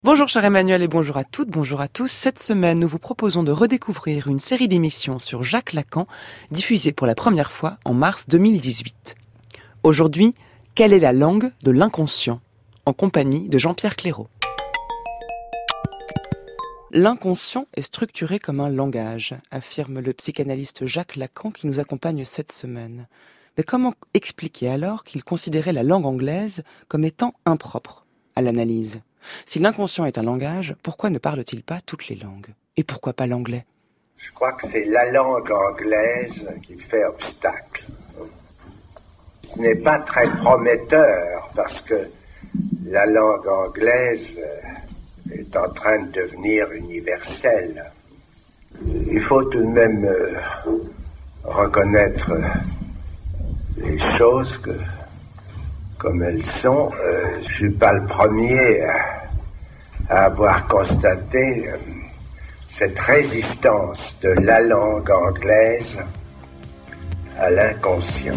Bonjour cher Emmanuel et bonjour à toutes, bonjour à tous. Cette semaine, nous vous proposons de redécouvrir une série d'émissions sur Jacques Lacan, diffusée pour la première fois en mars 2018. Aujourd'hui, quelle est la langue de l'inconscient ? En compagnie de Jean-Pierre Clairaut. L'inconscient est structuré comme un langage, affirme le psychanalyste Jacques Lacan qui nous accompagne cette semaine. Mais comment expliquer alors qu'il considérait la langue anglaise comme étant impropre à l'analyse ? Si l'inconscient est un langage, pourquoi ne parle-t-il pas toutes les langues ? Et pourquoi pas l'anglais ? Je crois que c'est la langue anglaise qui fait obstacle. Ce n'est pas très prometteur parce que la langue anglaise est en train de devenir universelle. Il faut tout de même reconnaître les choses comme elles sont. Je suis pas le premier à avoir constaté cette résistance de la langue anglaise à l'inconscient.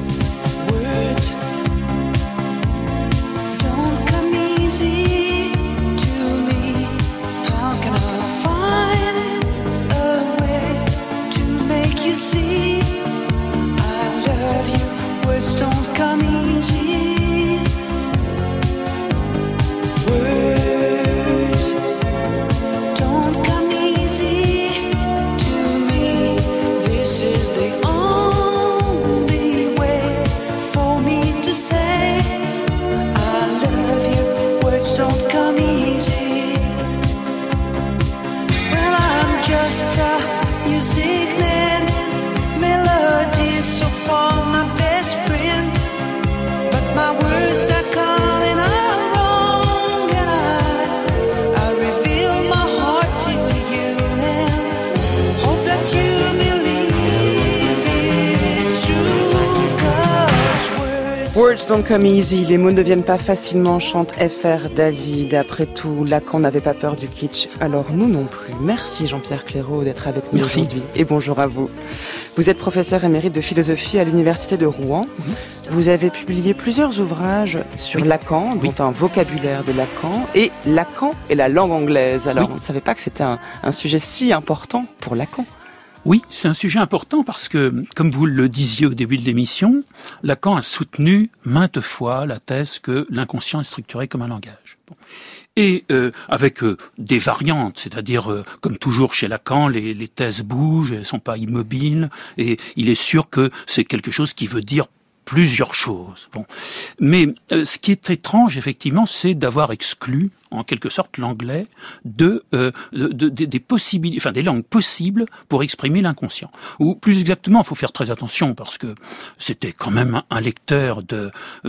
Words don't come easy, les mots ne viennent pas facilement, chante F.R. David. Après tout, Lacan n'avait pas peur du kitsch, alors nous non plus. Merci Jean-Pierre Clairaut d'être avec nous aujourd'hui et bonjour à vous. Vous êtes professeur émérite de philosophie à l'université de Rouen. Vous avez publié plusieurs ouvrages sur Lacan, dont un vocabulaire de Lacan et Lacan et la langue anglaise. Alors on ne savait pas que c'était un sujet si important pour Lacan. Oui, c'est un sujet important parce que, comme vous le disiez au début de l'émission, Lacan a soutenu maintes fois la thèse que l'inconscient est structuré comme un langage. Bon. Et avec des variantes, c'est-à-dire, comme toujours chez Lacan, les thèses bougent, elles sont pas immobiles, et il est sûr que c'est quelque chose qui veut dire plusieurs choses. Bon. Mais ce qui est étrange, effectivement, c'est d'avoir exclu, en quelque sorte, l'anglais des possibilités, enfin des langues possibles pour exprimer l'inconscient. Ou plus exactement, il faut faire très attention parce que c'était quand même un lecteur de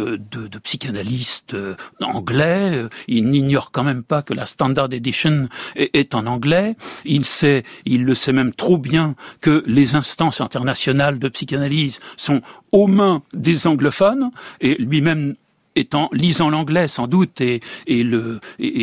psychanalystes anglais. Il n'ignore quand même pas que la Standard Edition est en anglais. Il le sait même trop bien que les instances internationales de psychanalyse sont aux mains des anglophones et lui-même lisant l'anglais sans doute et le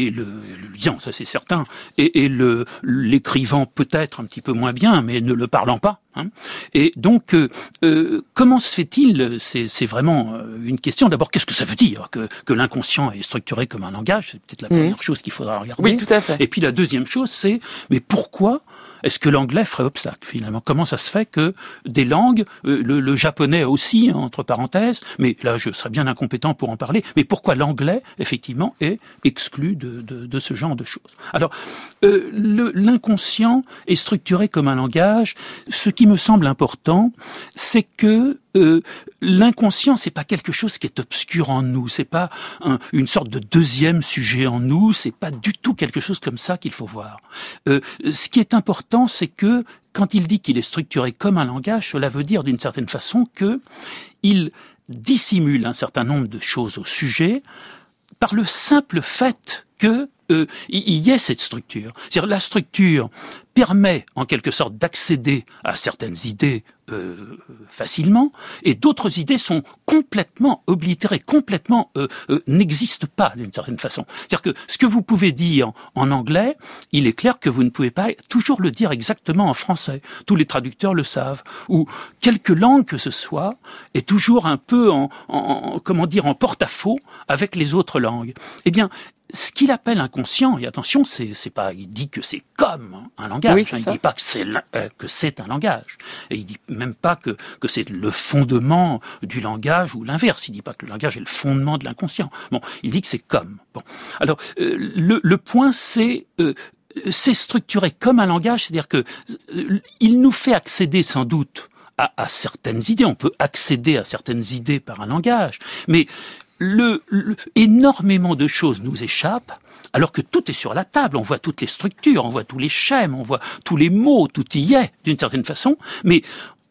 lisant, ça c'est certain, et l'écrivant peut-être un petit peu moins bien, mais ne le parlant pas. Hein. Et donc, comment se fait-il ? C'est vraiment une question. D'abord, qu'est-ce que ça veut dire que l'inconscient est structuré comme un langage ? C'est peut-être la première chose qu'il faudra regarder. Oui, tout à fait. Et puis la deuxième chose, c'est mais pourquoi est-ce que l'anglais ferait obstacle, finalement ? Comment ça se fait que des langues, le japonais aussi, entre parenthèses, mais là, je serais bien incompétent pour en parler, mais pourquoi l'anglais, effectivement, est exclu de ce genre de choses ? Alors, l'inconscient est structuré comme un langage. Ce qui me semble important, c'est que l'inconscient, c'est pas quelque chose qui est obscur en nous, c'est pas une sorte de deuxième sujet en nous, c'est pas du tout quelque chose comme ça qu'il faut voir. Ce qui est important, c'est que quand il dit qu'il est structuré comme un langage, cela veut dire d'une certaine façon que il dissimule un certain nombre de choses au sujet par le simple fait que il y ait cette structure. C'est-à-dire la structure permet en quelque sorte d'accéder à certaines idées facilement, et d'autres idées sont complètement oblitérées, complètement n'existent pas d'une certaine façon. C'est-à-dire que ce que vous pouvez dire en anglais, il est clair que vous ne pouvez pas toujours le dire exactement en français. Tous les traducteurs le savent. Ou quelque langue que ce soit est toujours un peu en porte-à-faux avec les autres langues. Eh bien, ce qu'il appelle inconscient, et attention, c'est pas, il dit que c'est comme un langage, oui, il dit pas que c'est un langage, et il dit même pas que c'est le fondement du langage ou l'inverse, il dit pas que le langage est le fondement de l'inconscient. Bon, il dit que c'est comme. Bon, alors le point c'est structuré comme un langage, c'est-à-dire que il nous fait accéder sans doute à certaines idées, on peut accéder à certaines idées par un langage, mais énormément de choses nous échappent, alors que tout est sur la table, on voit toutes les structures, on voit tous les schèmes, on voit tous les mots, tout y est, d'une certaine façon, mais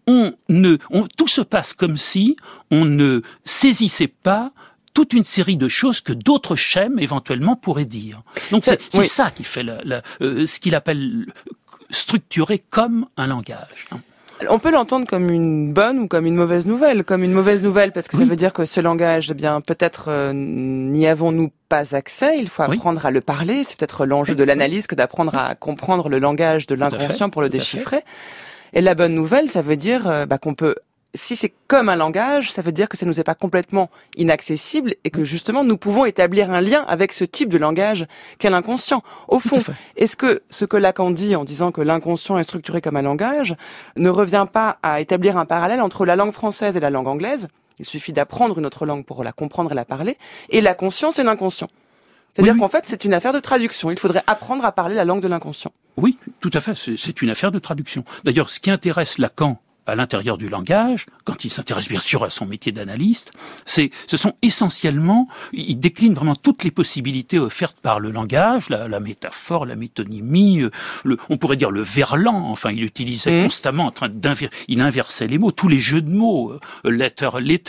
tout se passe comme si on ne saisissait pas toute une série de choses que d'autres schèmes éventuellement pourraient dire. Donc c'est ça qui fait ce qu'il appelle structurer comme un langage. On peut l'entendre comme une bonne ou comme une mauvaise nouvelle. Comme une mauvaise nouvelle parce que ça veut dire que ce langage, eh bien, peut-être n'y avons-nous pas accès. Il faut apprendre à le parler. C'est peut-être l'enjeu de l'analyse que d'apprendre à comprendre le langage de l'inconscient pour le déchiffrer. Et la bonne nouvelle, ça veut dire qu'on peut... Si c'est comme un langage, ça veut dire que ça nous est pas complètement inaccessible et que justement nous pouvons établir un lien avec ce type de langage qu'est l'inconscient. Au fond, est-ce que ce que Lacan dit en disant que l'inconscient est structuré comme un langage ne revient pas à établir un parallèle entre la langue française et la langue anglaise? Il suffit d'apprendre une autre langue pour la comprendre et la parler. Et la conscience et l'inconscient. C'est-à-dire qu'en fait, c'est une affaire de traduction. Il faudrait apprendre à parler la langue de l'inconscient. Oui, tout à fait. C'est une affaire de traduction. D'ailleurs, ce qui intéresse Lacan à l'intérieur du langage, quand il s'intéresse bien sûr à son métier d'analyste, ce sont essentiellement, il décline vraiment toutes les possibilités offertes par le langage, la métaphore, la métonymie, on pourrait dire le verlan, enfin il utilisait constamment, il inversait les mots, tous les jeux de mots, letter,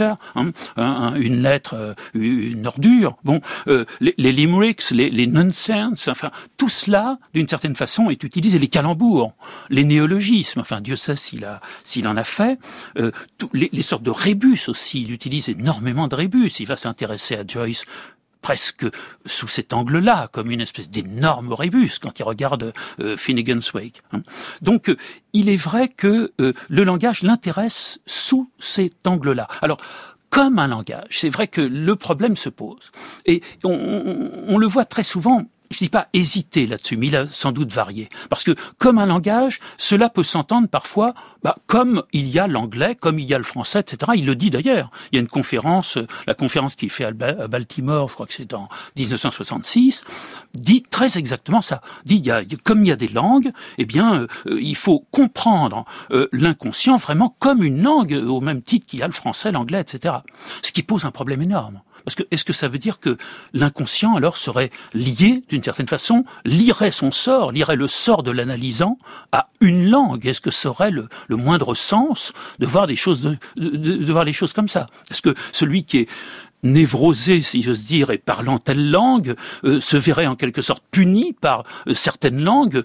une lettre, une ordure, les limericks, les nonsense, enfin tout cela, d'une certaine façon, est utilisé, les calembours, les néologismes, enfin Dieu sait s'il en a fait, les sortes de rébus aussi, il utilise énormément de rébus, il va s'intéresser à Joyce presque sous cet angle-là, comme une espèce d'énorme rébus quand il regarde Finnegan's Wake. Donc, il est vrai que le langage l'intéresse sous cet angle-là. Alors, comme un langage, c'est vrai que le problème se pose. Et on le voit très souvent. Je dis pas hésiter là-dessus, mais il a sans doute varié. Parce que, comme un langage, cela peut s'entendre parfois, comme il y a l'anglais, comme il y a le français, etc. Il le dit d'ailleurs. Il y a une conférence, la conférence qu'il fait à Baltimore, je crois que c'est en 1966, dit très exactement ça. Dit, comme il y a des langues, eh bien, il faut comprendre l'inconscient vraiment comme une langue, au même titre qu'il y a le français, l'anglais, etc. Ce qui pose un problème énorme. Parce que, est-ce que ça veut dire que l'inconscient, alors, serait lié, d'une certaine façon, lirait le sort de l'analysant à une langue? Est-ce que ça aurait le moindre sens de voir des choses, de voir les choses comme ça? Est-ce que celui qui est névrosé, si j'ose dire, et parlant telle langue, se verrait en quelque sorte puni par certaines langues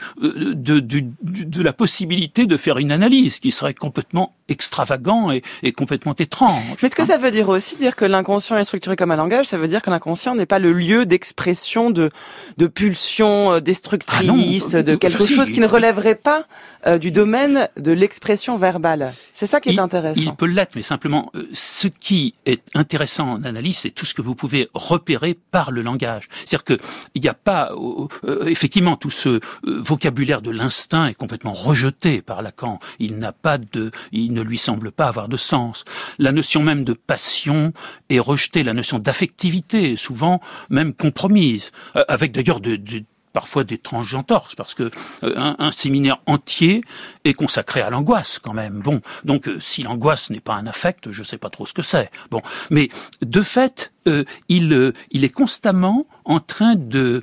de la possibilité de faire une analyse qui serait complètement extravagant et complètement étrange. Mais est-ce que ça veut dire aussi dire que l'inconscient est structuré comme un langage? Ça veut dire que l'inconscient n'est pas le lieu d'expression de pulsions destructrices, de quelque chose qui ne relèverait pas du domaine de l'expression verbale. C'est ça qui est intéressant. Il peut l'être, mais simplement, ce qui est intéressant en analyse, c'est tout ce que vous pouvez repérer par le langage. C'est-à-dire que il n'y a pas, effectivement, tout ce vocabulaire de l'instinct est complètement rejeté par Lacan. Il ne lui semble pas avoir de sens. La notion même de passion est rejetée, la notion d'affectivité est souvent même compromise, avec d'ailleurs parfois d'étranges entorses, parce que un séminaire entier est consacré à l'angoisse quand même. Bon, donc si l'angoisse n'est pas un affect, je sais pas trop ce que c'est. Bon, mais de fait, il est constamment en train de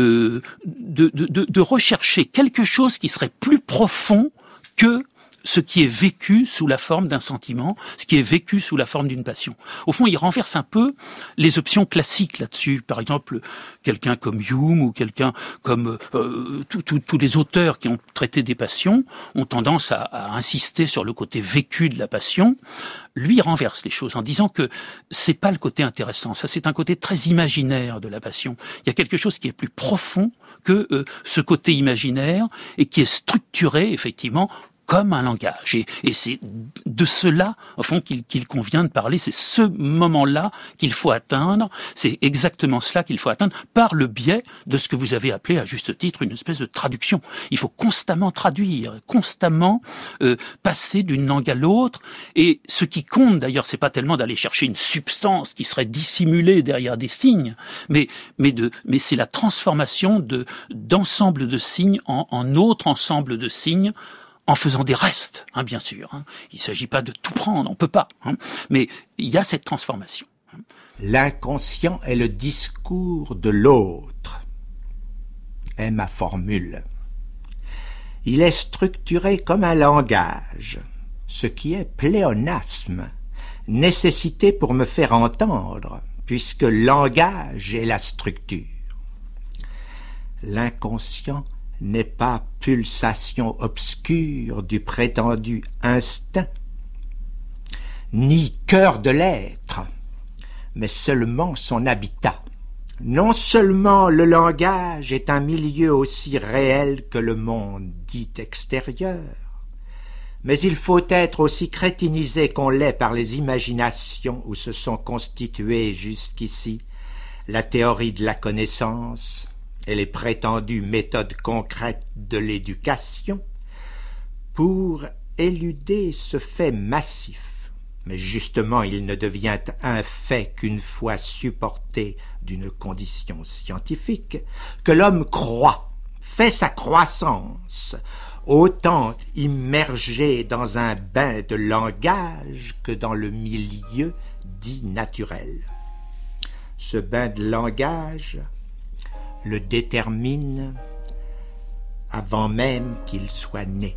rechercher quelque chose qui serait plus profond que ce qui est vécu sous la forme d'un sentiment, ce qui est vécu sous la forme d'une passion. Au fond, il renverse un peu les options classiques là-dessus. Par exemple, quelqu'un comme Hume ou quelqu'un comme tous les auteurs qui ont traité des passions ont tendance à insister sur le côté vécu de la passion. Lui, il renverse les choses en disant que c'est pas le côté intéressant. Ça, c'est un côté très imaginaire de la passion. Il y a quelque chose qui est plus profond que ce côté imaginaire et qui est structuré, effectivement, comme un langage. Et c'est de cela, au fond, qu'il convient de parler. C'est ce moment-là qu'il faut atteindre. C'est exactement cela qu'il faut atteindre par le biais de ce que vous avez appelé, à juste titre, une espèce de traduction. Il faut constamment traduire, constamment passer d'une langue à l'autre. Et ce qui compte, d'ailleurs, c'est pas tellement d'aller chercher une substance qui serait dissimulée derrière des signes, mais c'est la transformation d'ensemble de signes en autre ensemble de signes, en faisant des restes, bien sûr. Il ne s'agit pas de tout prendre, on ne peut pas. Mais il y a cette transformation. L'inconscient est le discours de l'autre, est ma formule. Il est structuré comme un langage, ce qui est pléonasme, nécessité pour me faire entendre, puisque langage est la structure. L'inconscient n'est pas pulsation obscure du prétendu instinct, ni cœur de l'être, mais seulement son habitat. Non seulement le langage est un milieu aussi réel que le monde dit extérieur, mais il faut être aussi crétinisé qu'on l'est par les imaginations où se sont constituées jusqu'ici la théorie de la connaissance et les prétendues méthodes concrètes de l'éducation, pour éluder ce fait massif. Mais justement, il ne devient un fait qu'une fois supporté d'une condition scientifique, que l'homme croit, fait sa croissance, autant immergé dans un bain de langage que dans le milieu dit naturel. Ce bain de langage le détermine avant même qu'il soit né.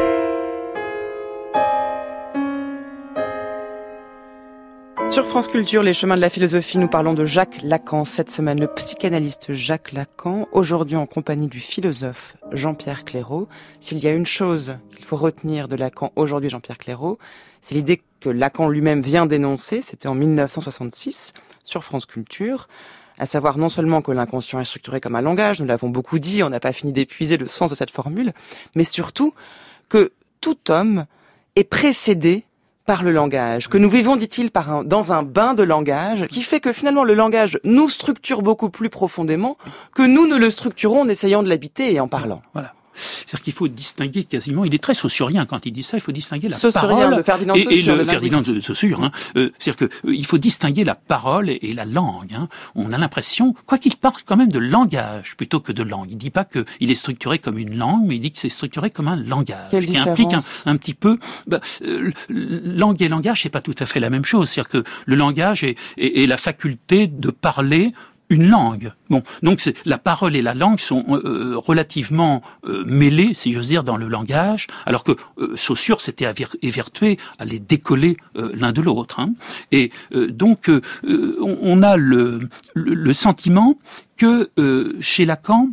Sur France Culture, les chemins de la philosophie, nous parlons de Jacques Lacan. Cette semaine, le psychanalyste Jacques Lacan, aujourd'hui en compagnie du philosophe Jean-Pierre Clairaut. S'il y a une chose qu'il faut retenir de Lacan aujourd'hui, Jean-Pierre Clairaut, c'est l'idée que Lacan lui-même vient d'énoncer, c'était en 1966, sur France Culture, à savoir non seulement que l'inconscient est structuré comme un langage, nous l'avons beaucoup dit, on n'a pas fini d'épuiser le sens de cette formule, mais surtout que tout homme est précédé par le langage, que nous vivons, dit-il, dans un bain de langage, qui fait que finalement le langage nous structure beaucoup plus profondément que nous ne le structurons en essayant de l'habiter et en parlant. Voilà. C'est-à-dire qu'il faut distinguer quasiment, il est très saussurien quand il dit ça, il faut distinguer la Saussurien, parole de Ferdinand et Saussure, le Ferdinand de Saussure. C'est-à-dire qu'il faut distinguer la parole et la langue. On a l'impression, quoi qu'il parle quand même de langage plutôt que de langue. Il dit pas qu'il est structuré comme une langue, mais il dit que c'est structuré comme un langage. Quelle qui différence implique un petit peu... langue et langage, c'est pas tout à fait la même chose. C'est-à-dire que le langage est la faculté de parler une langue. Bon, donc la parole et la langue sont relativement mêlées, si j'ose dire, dans le langage, alors que Saussure s'était évertué à les décoller l'un de l'autre. Et donc, on a le sentiment que chez Lacan,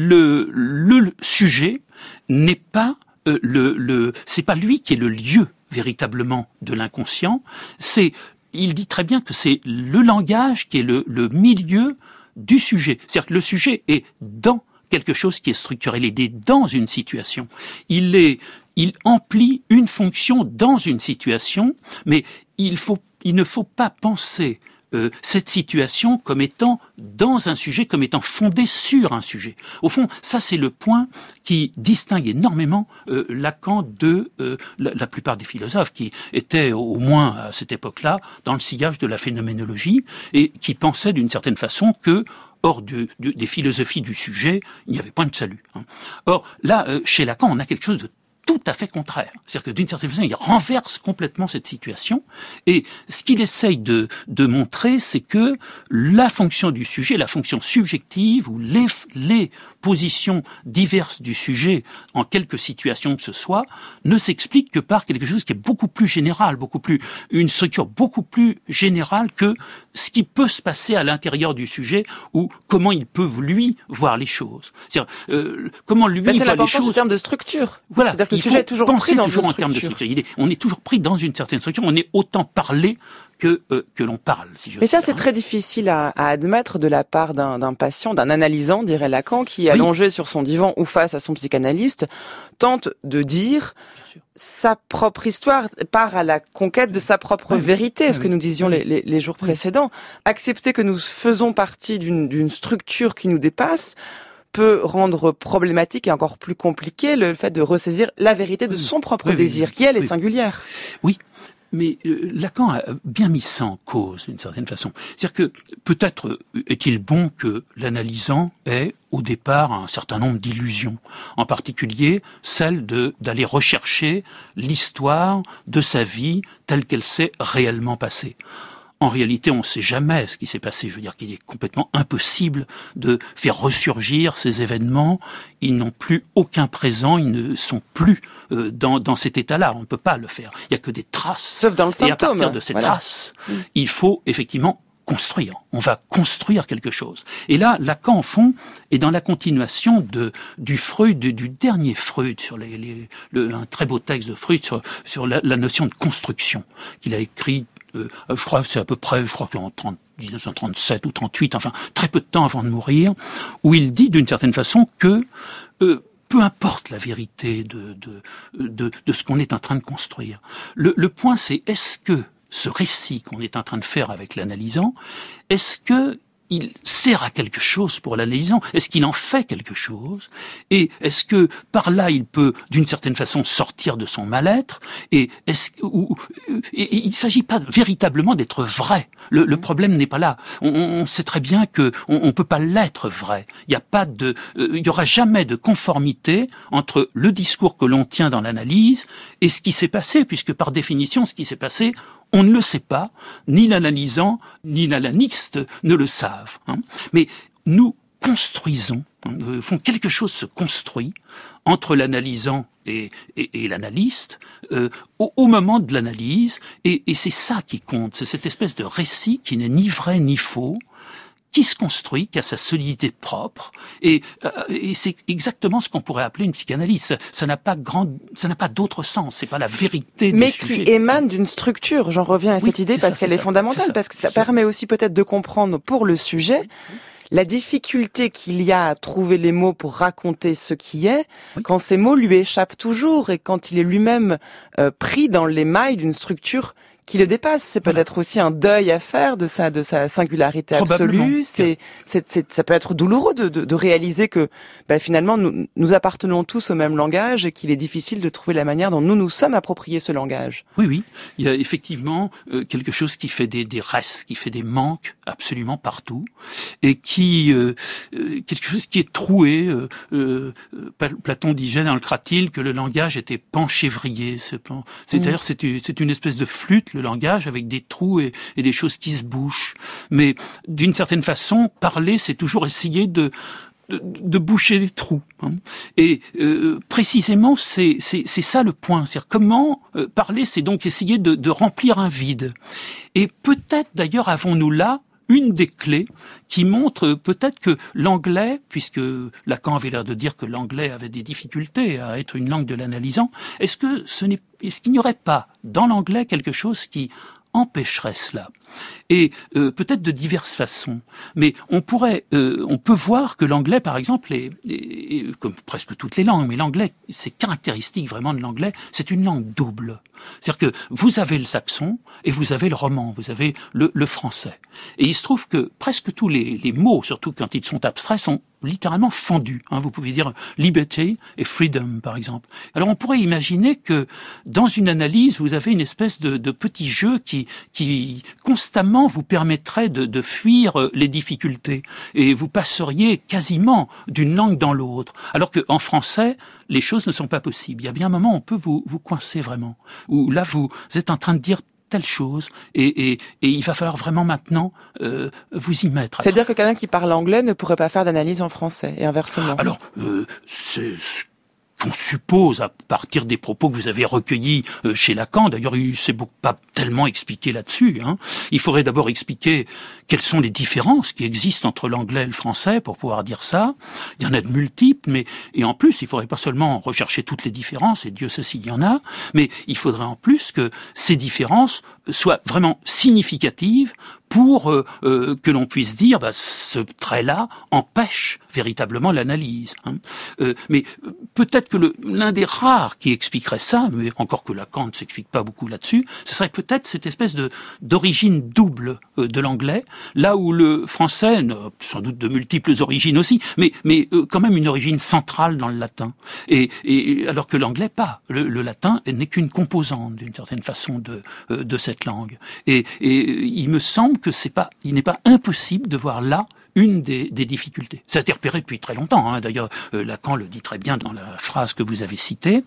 le sujet n'est pas c'est pas lui qui est le lieu véritablement de l'inconscient, il dit très bien que c'est le langage qui est le milieu du sujet. C'est-à-dire que le sujet est dans quelque chose qui est structuré, il est dans une situation. Il emplit une fonction dans une situation, mais il ne faut pas penser cette situation comme étant dans un sujet, comme étant fondée sur un sujet. Au fond, ça c'est le point qui distingue énormément Lacan de la plupart des philosophes qui étaient au moins à cette époque-là dans le sillage de la phénoménologie et qui pensaient d'une certaine façon que hors des philosophies du sujet, il n'y avait point de salut. Or, là, chez Lacan, on a quelque chose de tout à fait contraire. C'est-à-dire que d'une certaine façon, il renverse complètement cette situation. Et ce qu'il essaye de montrer, c'est que la fonction du sujet, la fonction subjective, ou les positions diverses du sujet en quelque situation que ce soit, ne s'explique que par quelque chose qui est beaucoup plus général, une structure beaucoup plus générale que ce qui peut se passer à l'intérieur du sujet ou comment il peut, lui, voir les choses. C'est-à-dire, comment lui voit les choses. C'est l'importance du terme de structure. Voilà. C'est-à-dire que sujet est toujours pris dans une en termes de structure. On est toujours pris dans une certaine structure. On est autant parlé que l'on parle, si je veux dire. Mais ça, c'est très difficile à admettre de la part d'un patient, d'un analysant, dirait Lacan, qui, allongé sur son divan ou face à son psychanalyste, tente de dire sa propre histoire, part à la conquête de sa propre vérité, ce que nous disions les jours précédents. Accepter que nous faisons partie d'une structure qui nous dépasse peut rendre problématique et encore plus compliqué le fait de ressaisir la vérité de son propre désir, qui, elle, est singulière. Oui. Mais Lacan a bien mis ça en cause, d'une certaine façon. C'est-à-dire que peut-être est-il bon que l'analysant ait au départ un certain nombre d'illusions, en particulier celle d'aller rechercher l'histoire de sa vie telle qu'elle s'est réellement passée. En réalité, on ne sait jamais ce qui s'est passé. Je veux dire qu'il est complètement impossible de faire ressurgir ces événements. Ils n'ont plus aucun présent, ils ne sont plus dans cet état-là. On ne peut pas le faire. Il n'y a que des traces. Sauf dans le symptôme. Et à partir de ces traces, il faut effectivement construire. On va construire quelque chose. Et là, Lacan, en fond, est dans la continuation du Freud, du dernier Freud, sur un très beau texte de Freud sur la notion de construction qu'il a écrit. Je crois que c'est à peu près, qu'en 1937 ou 38, enfin très peu de temps avant de mourir, où il dit d'une certaine façon que peu importe la vérité de ce qu'on est en train de construire. Le point, c'est est-ce que ce récit qu'on est en train de faire avec l'analysant, est-ce que il sert à quelque chose pour l'analysant? Est-ce qu'il en fait quelque chose? Et est-ce que par là il peut d'une certaine façon sortir de son mal-être? Et il ne s'agit pas véritablement d'être vrai. Le problème n'est pas là. On sait très bien que on peut pas l'être vrai. Il y aura jamais de conformité entre le discours que l'on tient dans l'analyse et ce qui s'est passé, puisque par définition ce qui s'est passé, on ne le sait pas, ni l'analysant, ni l'analyste ne le savent. Mais nous construisons, quelque chose se construit entre l'analysant et l'analyste au moment de l'analyse, et c'est ça qui compte, c'est cette espèce de récit qui n'est ni vrai ni faux, qui se construit, qui a sa solidité propre, et c'est exactement ce qu'on pourrait appeler une psychanalyse. Ça n'a pas d'autre sens. C'est pas la vérité du sujet. Mais qui émane d'une structure. J'en reviens à cette idée parce qu'elle est fondamentale, parce que ça permet aussi peut-être de comprendre pour le sujet la difficulté qu'il y a à trouver les mots pour raconter ce qui est, quand ces mots lui échappent toujours et quand il est lui-même pris dans les mailles d'une structure qui le dépasse. C'est peut-être aussi un deuil à faire de sa singularité absolue. Ça peut être douloureux de réaliser que finalement nous appartenons tous au même langage et qu'il est difficile de trouver la manière dont nous sommes appropriés ce langage. Oui, il y a effectivement quelque chose qui fait des restes, qui fait des manques absolument partout, et quelque chose qui est troué. Platon disait dans le Cratyle que le langage était panchévrier. C'est-à-dire c'est une espèce de flûte, le langage, avec des trous et des choses qui se bouchent. Mais d'une certaine façon, parler, c'est toujours essayer de boucher des trous. Et précisément, c'est ça le point. C'est-à-dire comment parler, c'est donc essayer de remplir un vide. Et peut-être, d'ailleurs, avons-nous là une des clés qui montre peut-être que l'anglais, puisque Lacan avait l'air de dire que l'anglais avait des difficultés à être une langue de l'analysant, est-ce qu'il n'y aurait pas dans l'anglais quelque chose qui empêcherait cela? Et peut-être de diverses façons. Mais on peut voir que l'anglais, par exemple, est comme presque toutes les langues, mais l'anglais, c'est caractéristique vraiment de l'anglais, c'est une langue double. C'est-à-dire que vous avez le saxon et vous avez le roman, vous avez le français. Et il se trouve que presque tous les mots, surtout quand ils sont abstraits, sont littéralement fendus. Vous pouvez dire liberty et freedom, par exemple. Alors on pourrait imaginer que dans une analyse, vous avez une espèce de petit jeu qui constamment vous permettrait de fuir les difficultés, et vous passeriez quasiment d'une langue dans l'autre. Alors qu'en français, les choses ne sont pas possibles. Il y a bien un moment où on peut vous coincer vraiment, où là vous êtes en train de dire telle chose, et il va falloir vraiment maintenant vous y mettre. C'est-à-dire que quelqu'un qui parle anglais ne pourrait pas faire d'analyse en français, et inversement. Alors, c'est qu'on suppose à partir des propos que vous avez recueillis chez Lacan. D'ailleurs, il ne s'est pas tellement expliqué là-dessus. Il faudrait d'abord expliquer quelles sont les différences qui existent entre l'anglais et le français pour pouvoir dire ça. Il y en a de multiples, et en plus, il ne faudrait pas seulement rechercher toutes les différences, et Dieu sait s'il y en a, mais il faudrait en plus que ces différences soient vraiment significatives pour que l'on puisse dire ce trait-là empêche véritablement l'analyse. Mais peut-être que l'un des rares qui expliquerait ça, mais encore que Lacan ne s'explique pas beaucoup là-dessus, ce serait peut-être cette espèce d'origine double de l'anglais, là où le français, sans doute de multiples origines aussi, mais quand même une origine centrale dans le latin. Et alors que l'anglais pas. Le latin n'est qu'une composante d'une certaine façon de cette langue. Et il me semble que il n'est pas impossible de voir là une des difficultés. Ça a été repéré depuis très longtemps. D'ailleurs, Lacan le dit très bien dans la phrase que vous avez citée.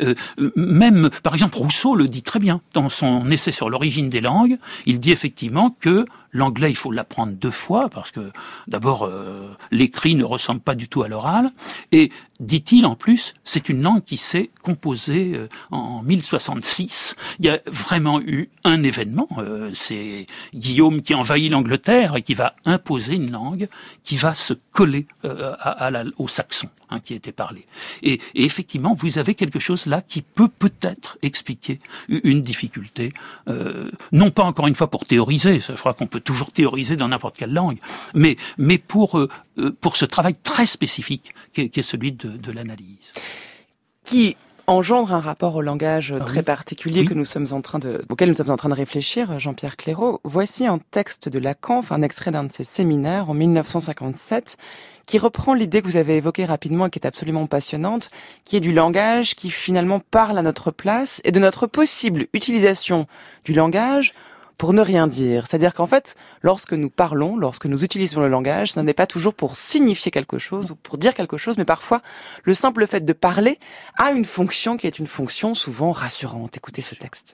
Même, par exemple, Rousseau le dit très bien dans son essai sur l'origine des langues. Il dit effectivement que l'anglais, il faut l'apprendre 2 fois, parce que d'abord, l'écrit ne ressemble pas du tout à l'oral. Et, dit-il en plus, c'est une langue qui s'est composée en 1066. Il y a vraiment eu un événement. C'est Guillaume qui envahit l'Angleterre et qui va imposer une langue qui va se coller au saxon qui était parlé. Et effectivement, vous avez quelque chose là qui peut-être expliquer une difficulté. Non pas encore une fois pour théoriser, je crois qu'on peut toujours théoriser dans n'importe quelle langue, mais pour ce travail très spécifique qui est celui de l'analyse. Qui engendre un rapport au langage très particulier auquel nous sommes en train de réfléchir, Jean-Pierre Clairaut. Voici un texte de Lacan, un extrait d'un de ses séminaires en 1957, qui reprend l'idée que vous avez évoquée rapidement et qui est absolument passionnante, qui est du langage qui finalement parle à notre place et de notre possible utilisation du langage pour ne rien dire. C'est-à-dire qu'en fait, lorsque nous parlons, lorsque nous utilisons le langage, ce n'est pas toujours pour signifier quelque chose ou pour dire quelque chose, mais parfois, le simple fait de parler a une fonction qui est une fonction souvent rassurante. Écoutez ce texte.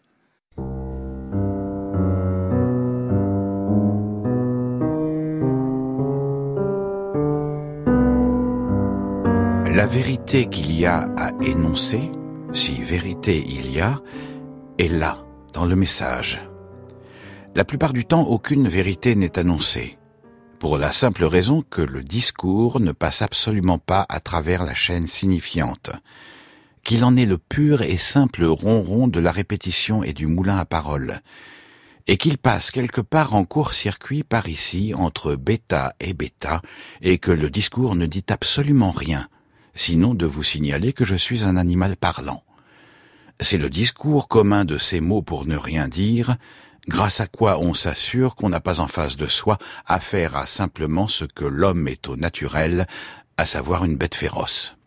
La vérité qu'il y a à énoncer, si vérité il y a, est là, dans le message. La plupart du temps, aucune vérité n'est annoncée, pour la simple raison que le discours ne passe absolument pas à travers la chaîne signifiante, qu'il en est le pur et simple ronron de la répétition et du moulin à parole, et qu'il passe quelque part en court-circuit par ici entre bêta et bêta, et que le discours ne dit absolument rien, sinon de vous signaler que je suis un animal parlant. C'est le discours commun de ces mots pour ne rien dire, grâce à quoi on s'assure qu'on n'a pas en face de soi affaire à simplement ce que l'homme est au naturel, à savoir une bête féroce.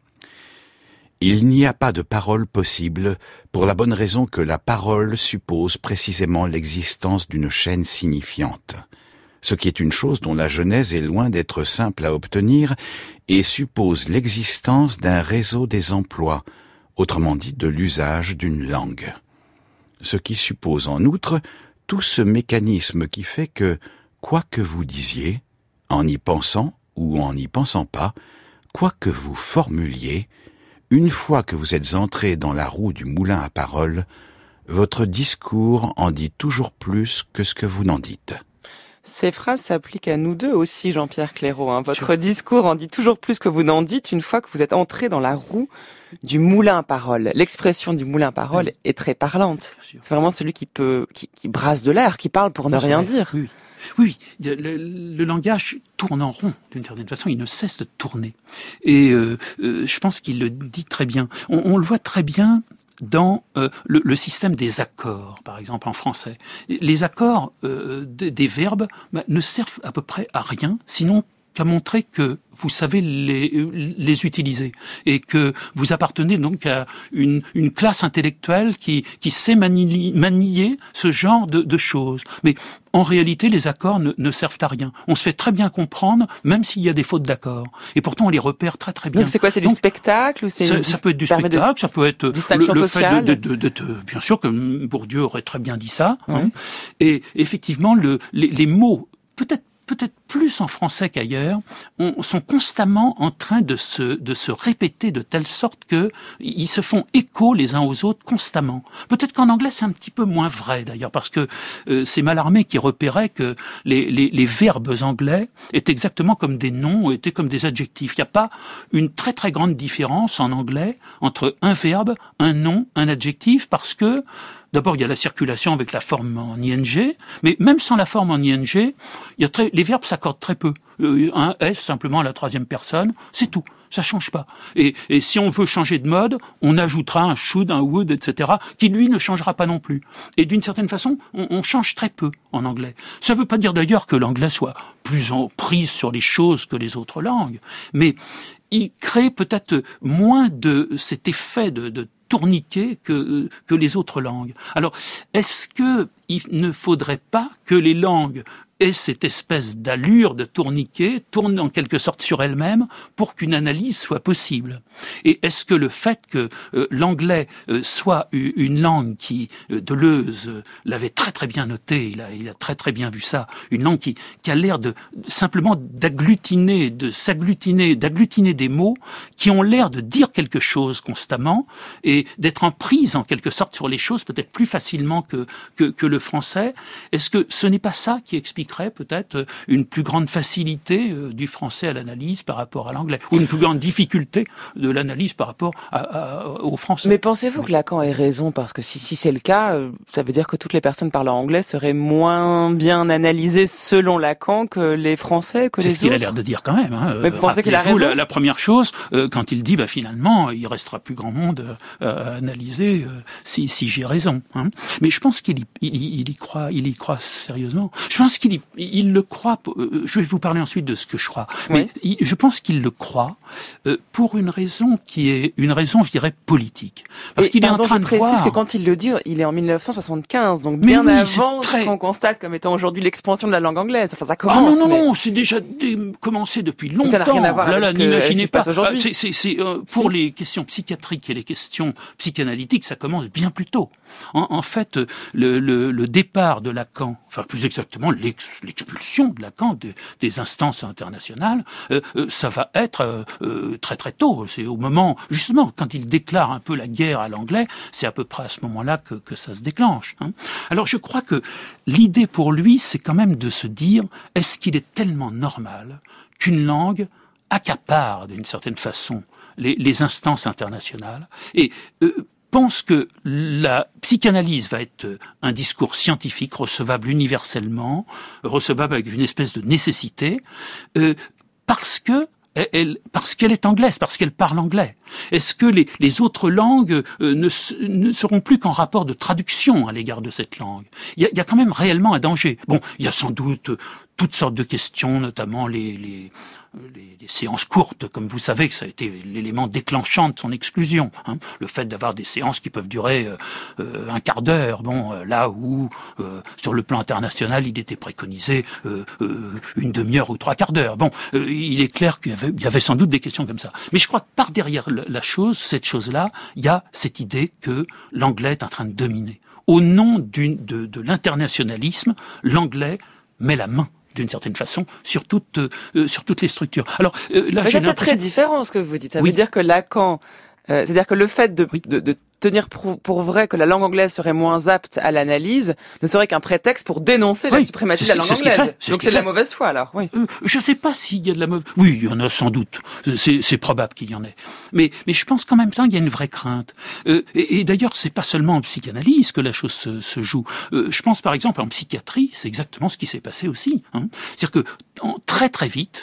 Il n'y a pas de parole possible pour la bonne raison que la parole suppose précisément l'existence d'une chaîne signifiante, ce qui est une chose dont la genèse est loin d'être simple à obtenir et suppose l'existence d'un réseau des emplois, autrement dit de l'usage d'une langue. Ce qui suppose en outre tout ce mécanisme qui fait que, quoi que vous disiez, en y pensant ou en n'y pensant pas, quoi que vous formuliez, une fois que vous êtes entré dans la roue du moulin à parole, votre discours en dit toujours plus que ce que vous n'en dites. Ces phrases s'appliquent à nous deux aussi, Jean-Pierre Clairaut. Votre discours en dit toujours plus que vous n'en dites une fois que vous êtes entré dans la roue du moulin à parole. L'expression du moulin à parole est très parlante. C'est vraiment celui qui brasse de l'air, qui parle pour ne rien dire. Oui, le langage tourne en rond, d'une certaine façon, il ne cesse de tourner. Et je pense qu'il le dit très bien. On le voit très bien dans le système des accords, par exemple en français. Les accords des verbes ne servent à peu près à rien, sinon qu'à montrer que vous savez les utiliser et que vous appartenez donc à une classe intellectuelle qui sait manier ce genre de choses. Mais en réalité, les accords ne servent à rien. On se fait très bien comprendre, même s'il y a des fautes d'accords. Et pourtant, on les repère très très bien. Donc c'est quoi, c'est du spectacle ou c'est ça peut être du spectacle, ça peut être distinction le sociale. fait bien sûr que Bourdieu aurait très bien dit ça. Et effectivement, les mots, peut-être peut-être plus en français qu'ailleurs, sont constamment en train de se répéter de telle sorte que ils se font écho les uns aux autres constamment. Peut-être qu'en anglais c'est un petit peu moins vrai d'ailleurs, parce que c'est Mallarmé qui repérait que les verbes anglais étaient exactement comme des noms, étaient comme des adjectifs. Il n'y a pas une très très grande différence en anglais entre un verbe, un nom, un adjectif, parce que d'abord, il y a la circulation avec la forme en ing, mais même sans la forme en ing, les verbes s'accordent très peu. Un S simplement à la troisième personne, c'est tout. Ça change pas. Et si on veut changer de mode, on ajoutera un should, un would, etc., qui lui ne changera pas non plus. Et d'une certaine façon, on change très peu en anglais. Ça ne veut pas dire d'ailleurs que l'anglais soit plus en prise sur les choses que les autres langues, mais il crée peut-être moins de cet effet de tourniquet que les autres langues. Alors, est-ce qu'il ne faudrait pas que les langues aient cette espèce d'allure de tourniquet, tournent en quelque sorte sur elles-mêmes pour qu'une analyse soit possible? Et est-ce que le fait que l'anglais soit une langue qui, Deleuze l'avait très très bien noté, il a très très bien vu ça, une langue qui a l'air simplement d'agglutiner des mots qui ont l'air de dire quelque chose constamment et d'être en prise en quelque sorte sur les choses peut-être plus facilement que le français? Est-ce que ce n'est pas ça qui expliquerait peut-être une plus grande facilité du français à l'analyse par rapport à l'anglais, ou une plus grande difficulté de l'analyse par rapport au français? Mais pensez-vous que Lacan ait raison? Parce que si c'est le cas, ça veut dire que toutes les personnes parlant anglais seraient moins bien analysées selon Lacan que les Français, que les autres. C'est ce qu'il a l'air de dire quand même. Mais vous pensez qu'il a raison? La première chose, quand il dit finalement, il restera plus grand monde à analyser si j'ai raison. Mais je pense qu'il y croit sérieusement. Je pense qu'il le croit. Je vais vous parler ensuite de ce que je crois. Mais je pense qu'il le croit pour une raison qui est une raison, je dirais, politique. Parce qu'il est en train de voir. Je précise que quand il le dit, il est en 1975, donc bien avant ce qu'on constate comme étant aujourd'hui l'expansion de la langue anglaise. Enfin, ça commence. Non, c'est déjà commencé depuis longtemps. Ça n'a rien à voir avec ce qui se passe aujourd'hui. Pour les questions psychiatriques et les questions psychanalytiques, ça commence bien plus tôt. En fait, le départ de Lacan, enfin plus exactement l'expulsion de Lacan des instances internationales, ça va être très très tôt. C'est au moment, justement, quand il déclare un peu la guerre à l'anglais, c'est à peu près à ce moment-là que ça se déclenche. Alors je crois que l'idée pour lui, c'est quand même de se dire, est-ce qu'il est tellement normal qu'une langue accapare d'une certaine façon les instances internationales et pense que la psychanalyse va être un discours scientifique, recevable universellement, recevable avec une espèce de nécessité, parce qu'elle est anglaise, parce qu'elle parle anglais. Est-ce que les autres langues ne seront plus qu'en rapport de traduction à l'égard de cette langue? Il y a quand même réellement un danger. Bon, il y a sans doute toutes sortes de questions, notamment les séances courtes, comme vous savez que ça a été l'élément déclenchant de son exclusion. Le fait d'avoir des séances qui peuvent durer un quart d'heure, là où sur le plan international il était préconisé une demi-heure ou trois quarts d'heure. Il est clair qu'il y avait sans doute des questions comme ça. Mais je crois que par derrière cette chose-là, il y a cette idée que l'anglais est en train de dominer. Au nom de l'internationalisme, l'anglais met la main d'une certaine façon sur toutes les structures. Alors là, c'est très différent ce que vous dites. Ça veut dire que Lacan, c'est-à-dire que le fait de tenir pour vrai que la langue anglaise serait moins apte à l'analyse ne serait qu'un prétexte pour dénoncer la suprématie de la langue anglaise. Donc c'est de la mauvaise foi alors. Je ne sais pas s'il y a de la mauvaise. Oui, il y en a sans doute. C'est probable qu'il y en ait. Mais je pense qu'en même temps il y a une vraie crainte. Et d'ailleurs c'est pas seulement en psychanalyse que la chose se joue. Je pense par exemple en psychiatrie, c'est exactement ce qui s'est passé aussi. C'est-à-dire que très très vite,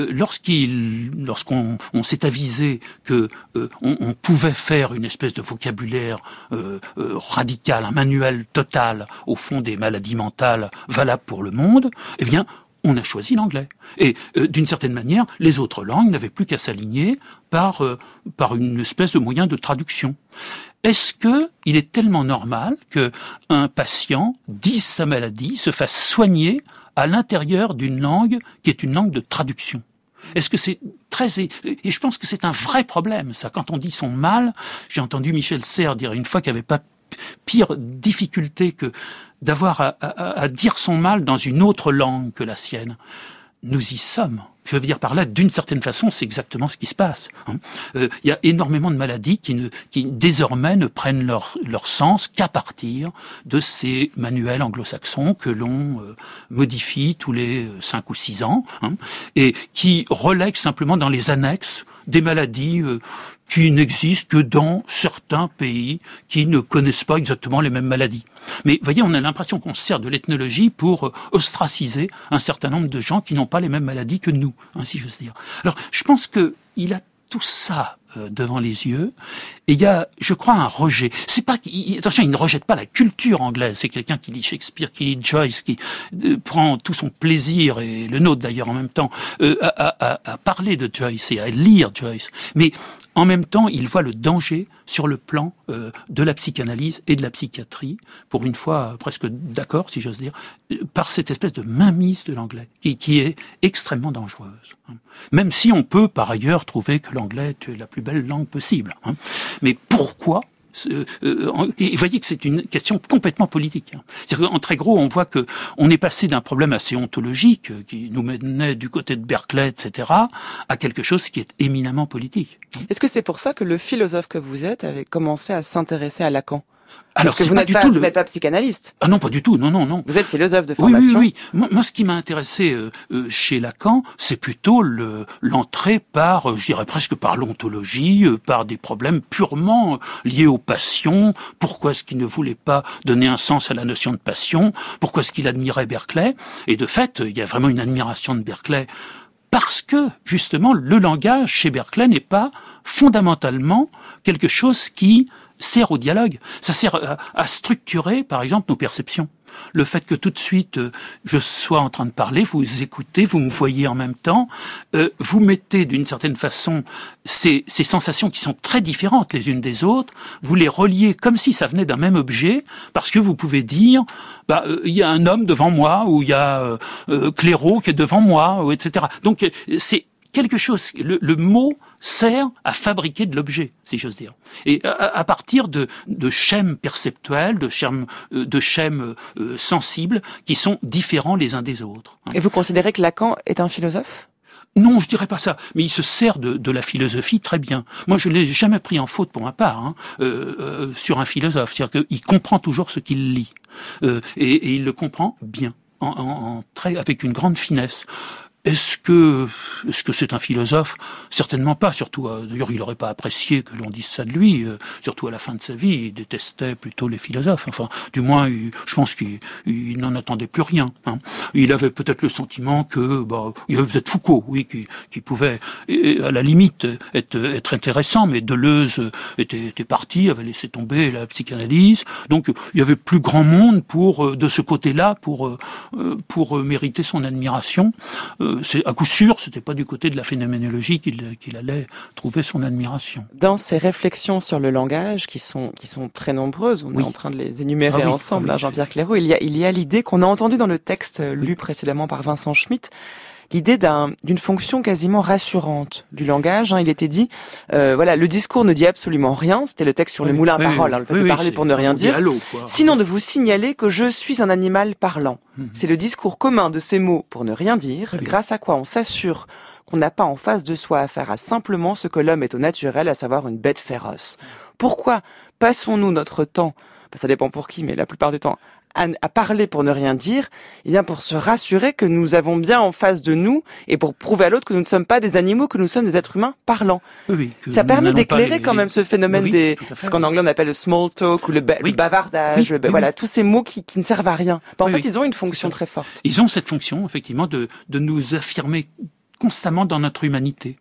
lorsqu'on s'est avisé que on pouvait faire une espèce de vocabulaire radical, un manuel total au fond des maladies mentales valables pour le monde, eh bien, on a choisi l'anglais. Et d'une certaine manière, les autres langues n'avaient plus qu'à s'aligner par une espèce de moyen de traduction. Est-ce qu'il est tellement normal qu'un patient dise sa maladie, se fasse soigner à l'intérieur d'une langue qui est une langue de traduction? Est-ce que c'est et je pense que c'est un vrai problème, ça. Quand on dit son mal, j'ai entendu Michel Serres dire une fois qu'il n'y avait pas pire difficulté que d'avoir à dire son mal dans une autre langue que la sienne. nous y sommes. Je veux dire par là, d'une certaine façon, c'est exactement ce qui se passe. Il y a énormément de maladies qui désormais ne prennent leur sens qu'à partir de ces manuels anglo-saxons que l'on modifie tous les 5 ou 6 ans, et qui relèguent simplement dans les annexes des maladies qui n'existent que dans certains pays qui ne connaissent pas exactement les mêmes maladies. Mais voyez, on a l'impression qu'on se sert de l'ethnologie pour ostraciser un certain nombre de gens qui n'ont pas les mêmes maladies que nous, si j'ose dire. Alors, je pense qu'il a tout ça devant les yeux, et il y a, je crois, un rejet. C'est pas, attention, il ne rejette pas la culture anglaise. C'est quelqu'un qui lit Shakespeare, qui lit Joyce, qui prend tout son plaisir, et le nôtre d'ailleurs en même temps, à parler de Joyce et à lire Joyce. Mais en même temps, il voit le danger sur le plan de la psychanalyse et de la psychiatrie, pour une fois presque d'accord, si j'ose dire, par cette espèce de mainmise de l'anglais, qui est extrêmement dangereuse. Même si on peut, par ailleurs, trouver que l'anglais est la plus belle langue possible. Mais pourquoi et vous voyez que c'est une question complètement politique. C'est-à-dire qu'en très gros, on voit que on est passé d'un problème assez ontologique qui nous menait du côté de Berkeley, etc., à quelque chose qui est éminemment politique. Est-ce que c'est pour ça que le philosophe que vous êtes avait commencé à s'intéresser à Lacan ? Alors, parce que vous n'êtes pas psychanalyste. Ah non, pas du tout, non. Vous êtes philosophe de formation. Oui. Moi, ce qui m'a intéressé chez Lacan, c'est plutôt l'entrée par, je dirais presque par l'ontologie, par des problèmes purement liés aux passions. Pourquoi est-ce qu'il ne voulait pas donner un sens à la notion de passion ? Pourquoi est-ce qu'il admirait Berkeley ? Et de fait, il y a vraiment une admiration de Berkeley parce que, justement, le langage chez Berkeley n'est pas fondamentalement quelque chose qui sert au dialogue. Ça sert à structurer, par exemple, nos perceptions. Le fait que tout de suite, je sois en train de parler, vous écoutez, vous me voyez en même temps, vous mettez d'une certaine façon ces sensations qui sont très différentes les unes des autres, vous les reliez comme si ça venait d'un même objet, parce que vous pouvez dire, il y a un homme devant moi, ou il y a Clairaut qui est devant moi, ou etc. Donc, c'est quelque chose, le mot sert à fabriquer de l'objet, si j'ose dire. Et à partir de schèmes perceptuels, de schèmes sensibles, qui sont différents les uns des autres. Et vous considérez que Lacan est un philosophe ? Non, je dirais pas ça. Mais il se sert de la philosophie très bien. Moi, je ne l'ai jamais pris en faute pour ma part sur un philosophe. C'est-à-dire qu'il comprend toujours ce qu'il lit. Et il le comprend bien, avec une grande finesse. Est-ce que c'est un philosophe ? Certainement pas. Surtout, d'ailleurs, il n'aurait pas apprécié que l'on dise ça de lui. Surtout à la fin de sa vie, il détestait plutôt les philosophes. Enfin, du moins, je pense qu'il n'en attendait plus rien. Il avait peut-être le sentiment que, il y avait peut-être Foucault, oui, qui pouvait, à la limite, être intéressant, mais Deleuze était parti, avait laissé tomber la psychanalyse. Donc, il y avait plus grand monde de ce côté-là, pour mériter son admiration. À coup sûr, c'était pas du côté de la phénoménologie qu'il allait trouver son admiration. Dans ces réflexions sur le langage, qui sont très nombreuses, on est en train de les énumérer ensemble, Jean-Pierre Clairaut, il y a l'idée qu'on a entendue dans le texte lu précédemment par Vincent Schmitt, l'idée d'une fonction quasiment rassurante du langage. Il était dit, le discours ne dit absolument rien. C'était le texte sur le moulin à parole, le fait de parler pour ne rien dire. Sinon de vous signaler que je suis un animal parlant. C'est le discours commun de ces mots pour ne rien dire, grâce à quoi on s'assure qu'on n'a pas en face de soi affaire à simplement ce que l'homme est au naturel, à savoir une bête féroce. Pourquoi passons-nous notre temps, ça dépend pour qui, mais la plupart du temps, à parler pour ne rien dire, eh bien pour se rassurer que nous avons bien en face de nous et pour prouver à l'autre que nous ne sommes pas des animaux, que nous sommes des êtres humains parlants. Ça permet d'éclairer quand même ce phénomène ce qu'en anglais on appelle le small talk ou le bavardage, tous ces mots qui ne servent à rien. En fait, ils ont une fonction très forte. Ils ont cette fonction, effectivement, de nous affirmer constamment dans notre humanité.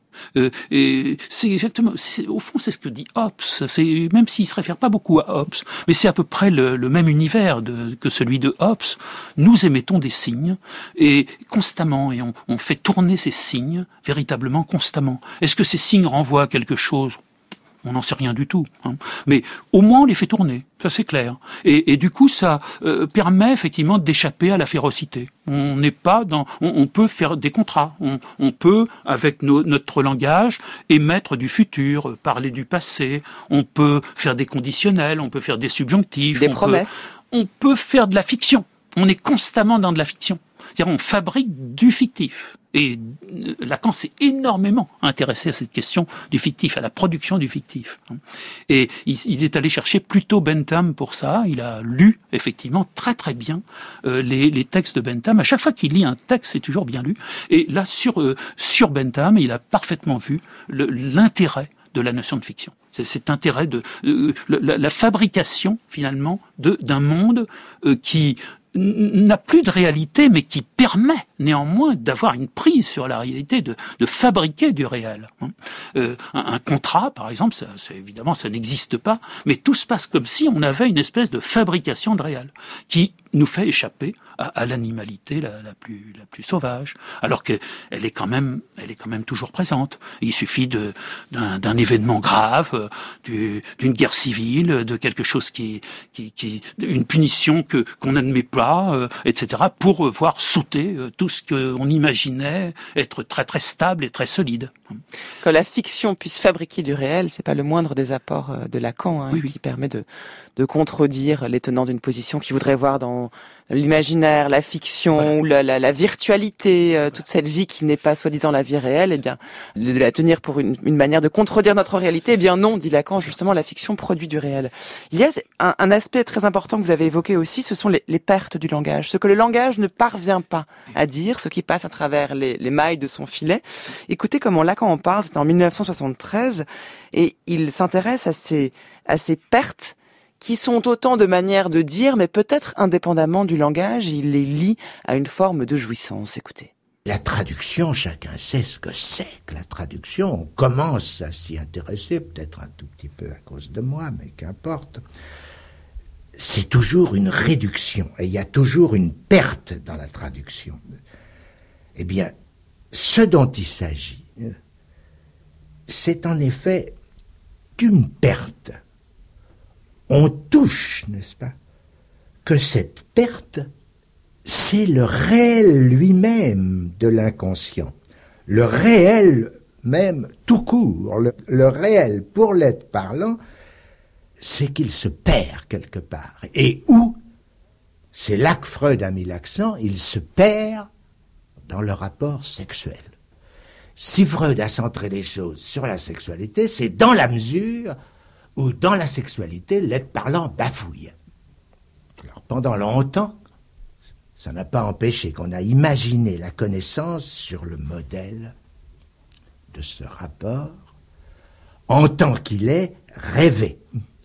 Et c'est exactement, au fond, c'est ce que dit Hobbes. Même s'il se réfère pas beaucoup à Hobbes, mais c'est à peu près le même univers que celui de Hobbes. Nous émettons des signes et constamment, et on fait tourner ces signes véritablement constamment. Est-ce que ces signes renvoient à quelque chose ? On n'en sait rien du tout, mais au moins on les fait tourner, ça c'est clair. Et du coup, ça permet effectivement d'échapper à la férocité. On n'est pas on peut faire des contrats. On peut, avec notre langage, émettre du futur, parler du passé. On peut faire des conditionnels, on peut faire des subjonctifs, des promesses. On peut faire de la fiction. On est constamment dans de la fiction. C'est-à-dire on fabrique du fictif. Et Lacan s'est énormément intéressé à cette question du fictif, à la production du fictif. Et il est allé chercher plutôt Bentham pour ça. Il a lu effectivement très très bien les textes de Bentham. À chaque fois qu'il lit un texte, c'est toujours bien lu. Et là, sur Bentham, il a parfaitement vu l'intérêt de la notion de fiction. C'est cet intérêt de la fabrication finalement d'un monde qui n'a plus de réalité, mais qui permet néanmoins d'avoir une prise sur la réalité, de fabriquer du réel. Un contrat, par exemple, évidemment, ça n'existe pas, mais tout se passe comme si on avait une espèce de fabrication de réel, qui nous fait échapper à l'animalité la plus sauvage, alors qu'elle est quand même toujours présente. Il suffit d'un événement grave, d'une guerre civile, de quelque chose une punition qu'on n'admet pas, etc., pour voir sauter tout ce qu'on imaginait être très très stable et très solide. Que la fiction puisse fabriquer du réel, c'est pas le moindre des apports de Lacan, qui permet de contredire les tenants d'une position qui voudrait voir dans l'imaginaire, la fiction, la virtualité, toute cette vie qui n'est pas soi-disant la vie réelle, eh bien, de la tenir pour une manière de contredire notre réalité. Eh bien non, dit Lacan, justement, la fiction produit du réel. Il y a un aspect très important que vous avez évoqué aussi, ce sont les pertes du langage. Ce que le langage ne parvient pas à dire, ce qui passe à travers les mailles de son filet. Écoutez comment Lacan en parle, c'est en 1973, et il s'intéresse à ces pertes qui sont autant de manières de dire, mais peut-être indépendamment du langage, il les lie à une forme de jouissance. Écoutez. La traduction, chacun sait ce que c'est que la traduction. On commence à s'y intéresser, peut-être un tout petit peu à cause de moi, mais qu'importe. C'est toujours une réduction, et il y a toujours une perte dans la traduction. Eh bien, ce dont il s'agit, c'est en effet d'une perte. On touche, n'est-ce pas, que cette perte, c'est le réel lui-même de l'inconscient. Le réel même tout court, le réel pour l'être parlant, c'est qu'il se perd quelque part. Et où, c'est là que Freud a mis l'accent, il se perd dans le rapport sexuel. Si Freud a centré les choses sur la sexualité, c'est dans la mesure où dans la sexualité, l'être parlant bafouille. Alors pendant longtemps, ça n'a pas empêché qu'on a imaginé la connaissance sur le modèle de ce rapport, en tant qu'il est rêvé.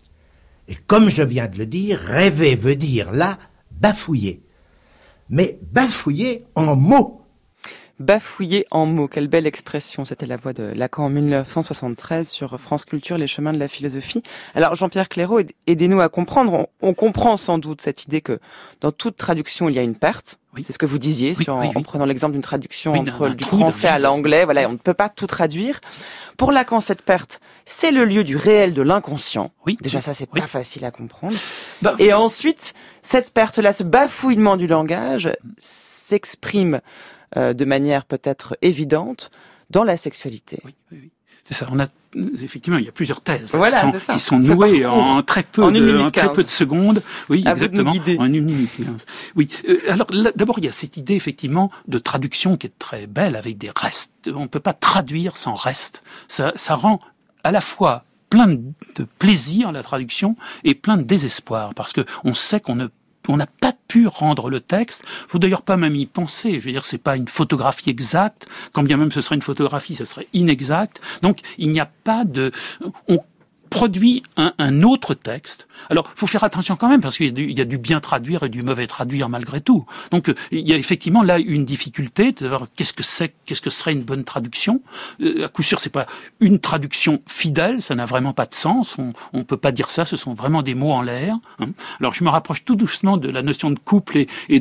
Et comme je viens de le dire, rêver veut dire là, bafouiller. Mais bafouiller en mots. Bafouiller en mots, quelle belle expression, c'était la voix de Lacan en 1973 sur France Culture, les chemins de la philosophie. Alors Jean-Pierre Clairaut, aidez-nous à comprendre, on comprend sans doute cette idée que dans toute traduction il y a une perte, c'est ce que vous disiez en prenant l'exemple d'une traduction du français à l'anglais, voilà, on ne peut pas tout traduire. Pour Lacan, cette perte, c'est le lieu du réel de l'inconscient. Déjà ça c'est pas facile à comprendre. Et ensuite, cette perte-là, ce bafouillement du langage s'exprime de manière peut-être évidente dans la sexualité. Oui. C'est ça. Effectivement, il y a plusieurs thèses qui sont nouées en très peu de secondes. Oui, à exactement. Vous de nous guider. En 1 minute 15. Oui. Alors d'abord, il y a cette idée effectivement de traduction qui est très belle avec des restes. On ne peut pas traduire sans reste. Ça rend à la fois plein de plaisir la traduction et plein de désespoir parce que on sait qu'on n'a pas pu rendre le texte. Faut d'ailleurs pas même y penser. Je veux dire, c'est pas une photographie exacte. Quand bien même ce serait une photographie, ce serait inexact. Donc, il n'y a pas on produit un autre texte. Alors, faut faire attention quand même, parce qu'il y a du bien traduire et du mauvais traduire malgré tout. Donc, il y a effectivement là une difficulté de savoir qu'est-ce que serait une bonne traduction. À coup sûr, c'est pas une traduction fidèle, ça n'a vraiment pas de sens. On peut pas dire ça, ce sont vraiment des mots en l'air. Alors, je me rapproche tout doucement de la notion de couple et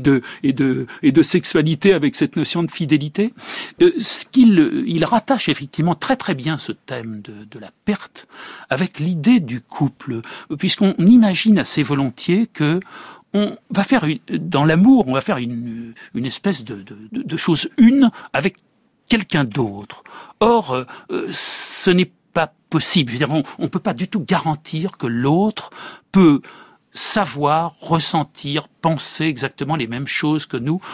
de sexualité avec cette notion de fidélité. Il rattache effectivement très très bien ce thème de la perte avec l'idée du couple, puisqu'on imagine assez volontiers que on va faire dans l'amour, on va faire une espèce de chose une avec quelqu'un d'autre. Or, ce n'est pas possible. Je veux dire, on peut pas du tout garantir que l'autre peut savoir, ressentir, penser exactement les mêmes choses que nous.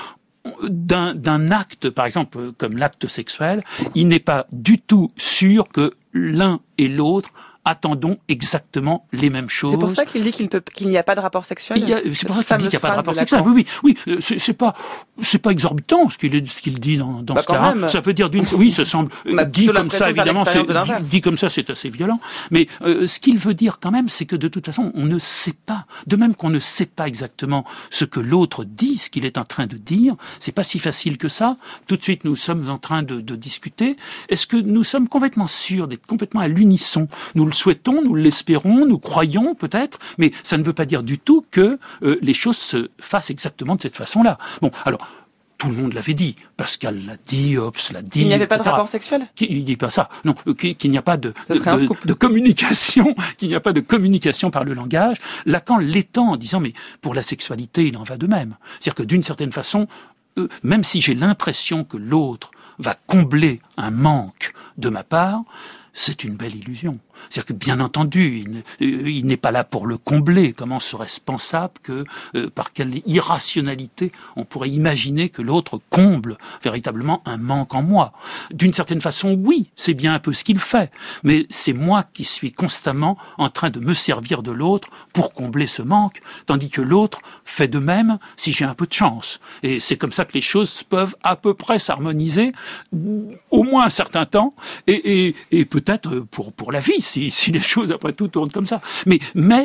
d'un acte, par exemple, comme l'acte sexuel, il n'est pas du tout sûr que l'un et l'autre attendons exactement les mêmes choses. C'est pour ça qu'il dit qu'il n'y a pas de rapport sexuel. C'est pour ça qu'il dit qu'il n'y a pas de rapport sexuel. Oui. C'est pas exorbitant ce qu'il dit dans ce cas-là. Ça veut dire oui, ça semble dit comme ça évidemment. Dit comme ça, c'est assez violent. Mais ce qu'il veut dire quand même, c'est que de toute façon, on ne sait pas. De même qu'on ne sait pas exactement ce que l'autre dit, ce qu'il est en train de dire. C'est pas si facile que ça. Tout de suite, nous sommes en train de discuter. Est-ce que nous sommes complètement sûrs d'être complètement à l'unisson? Nous le souhaitons, nous l'espérons, nous croyons peut-être, mais ça ne veut pas dire du tout que les choses se fassent exactement de cette façon-là. Bon, alors, tout le monde l'avait dit. Pascal l'a dit, Hobbes l'a dit, Il n'y avait pas de rapport sexuel? Il dit pas ça. Non, qu'il n'y a pas de communication, qu'il n'y a pas de communication par le langage. Lacan l'étend en disant, mais pour la sexualité, il en va de même. C'est-à-dire que d'une certaine façon, même si j'ai l'impression que l'autre va combler un manque de ma part, c'est une belle illusion. C'est-à-dire que, bien entendu, il n'est pas là pour le combler. Comment serait-ce pensable que, par quelle irrationalité, on pourrait imaginer que l'autre comble véritablement un manque en moi? D'une certaine façon, oui, c'est bien un peu ce qu'il fait. Mais c'est moi qui suis constamment en train de me servir de l'autre pour combler ce manque, tandis que l'autre fait de même si j'ai un peu de chance. Et c'est comme ça que les choses peuvent à peu près s'harmoniser, au moins un certain temps, et peut-être pour la vie, si les choses, après tout, tournent comme ça. Mais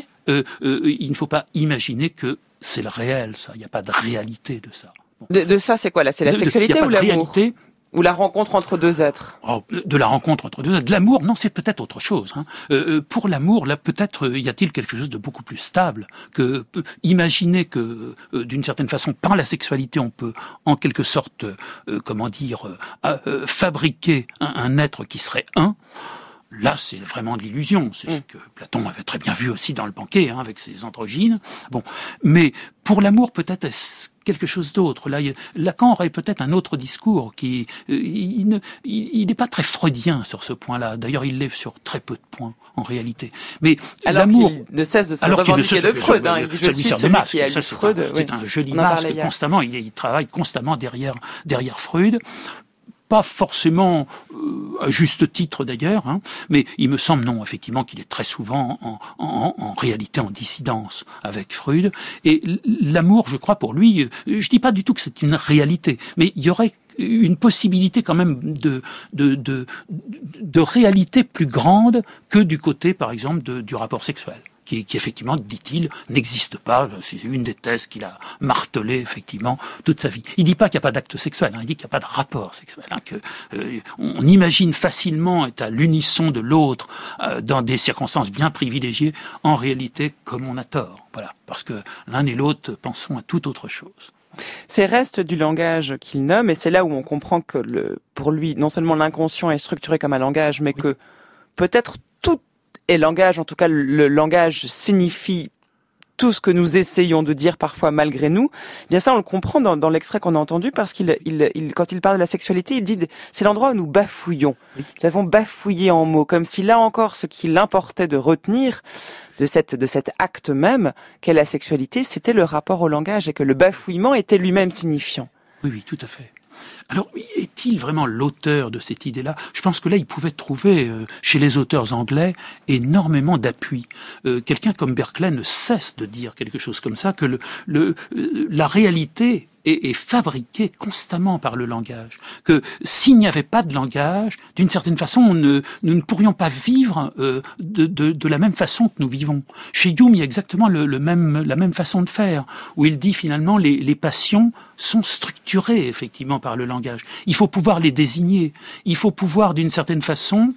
il ne faut pas imaginer que c'est le réel, ça. Il n'y a pas de réalité de ça. Bon. De ça, c'est quoi là? C'est la sexualité ou l'amour? Ou la rencontre entre deux êtres? De la rencontre entre deux êtres. De l'amour, non, c'est peut-être autre chose. Pour l'amour, là, peut-être y a-t-il quelque chose de beaucoup plus stable que imaginer que, d'une certaine façon, par la sexualité, on peut, en quelque sorte, fabriquer un être qui serait un. Là, c'est vraiment de l'illusion. C'est ce que Platon avait très bien vu aussi dans le Banquet, avec ses androgynes. Bon, mais pour l'amour, peut-être est-ce quelque chose d'autre. Là, Lacan aurait peut-être un autre discours qui, il n'est pas très freudien sur ce point-là. D'ailleurs, il l'est sur très peu de points, en réalité. Mais alors l'amour, qu'il ne cesse de se revendiquer de Freud, il dit je suis celui qui a lu Freud. C'est un joli masque constamment. Il travaille constamment derrière Freud. Pas forcément à juste titre d'ailleurs, mais il me semble non effectivement qu'il est très souvent en réalité en dissidence avec Freud. Et l'amour, je crois pour lui, je dis pas du tout que c'est une réalité, mais il y aurait une possibilité quand même de réalité plus grande que du côté par exemple du rapport sexuel. Qui effectivement, dit-il, n'existe pas. C'est une des thèses qu'il a martelé effectivement toute sa vie. Il dit pas qu'il n'y a pas d'acte sexuel, il dit qu'il n'y a pas de rapport sexuel, on imagine facilement être à l'unisson de l'autre dans des circonstances bien privilégiées. En réalité, comme on a tort, voilà, parce que l'un et l'autre pensons à toute autre chose. Ces restes du langage qu'il nomme, et c'est là où on comprend que pour lui, non seulement l'inconscient est structuré comme un langage, mais que peut-être tout et langage, en tout cas le langage signifie tout ce que nous essayons de dire parfois malgré nous. Bien ça, on le comprend dans l'extrait qu'on a entendu parce qu'il quand il parle de la sexualité, il dit c'est l'endroit où nous bafouillons. Nous avons bafouillé en mots, comme si là encore ce qu'il importait de retenir de cet acte même qu'est la sexualité, c'était le rapport au langage et que le bafouillement était lui-même signifiant. Oui, tout à fait. Alors, est-il vraiment l'auteur de cette idée-là? Je pense que là, il pouvait trouver, chez les auteurs anglais, énormément d'appui. Quelqu'un comme Berkeley ne cesse de dire quelque chose comme ça, que la réalité est fabriquée constamment par le langage. Que s'il n'y avait pas de langage, d'une certaine façon, nous ne pourrions pas vivre de la même façon que nous vivons. Chez Hume, il y a exactement la même façon de faire, où il dit finalement les passions sont structurées effectivement par le langage. Il faut pouvoir les désigner. Il faut pouvoir, d'une certaine façon,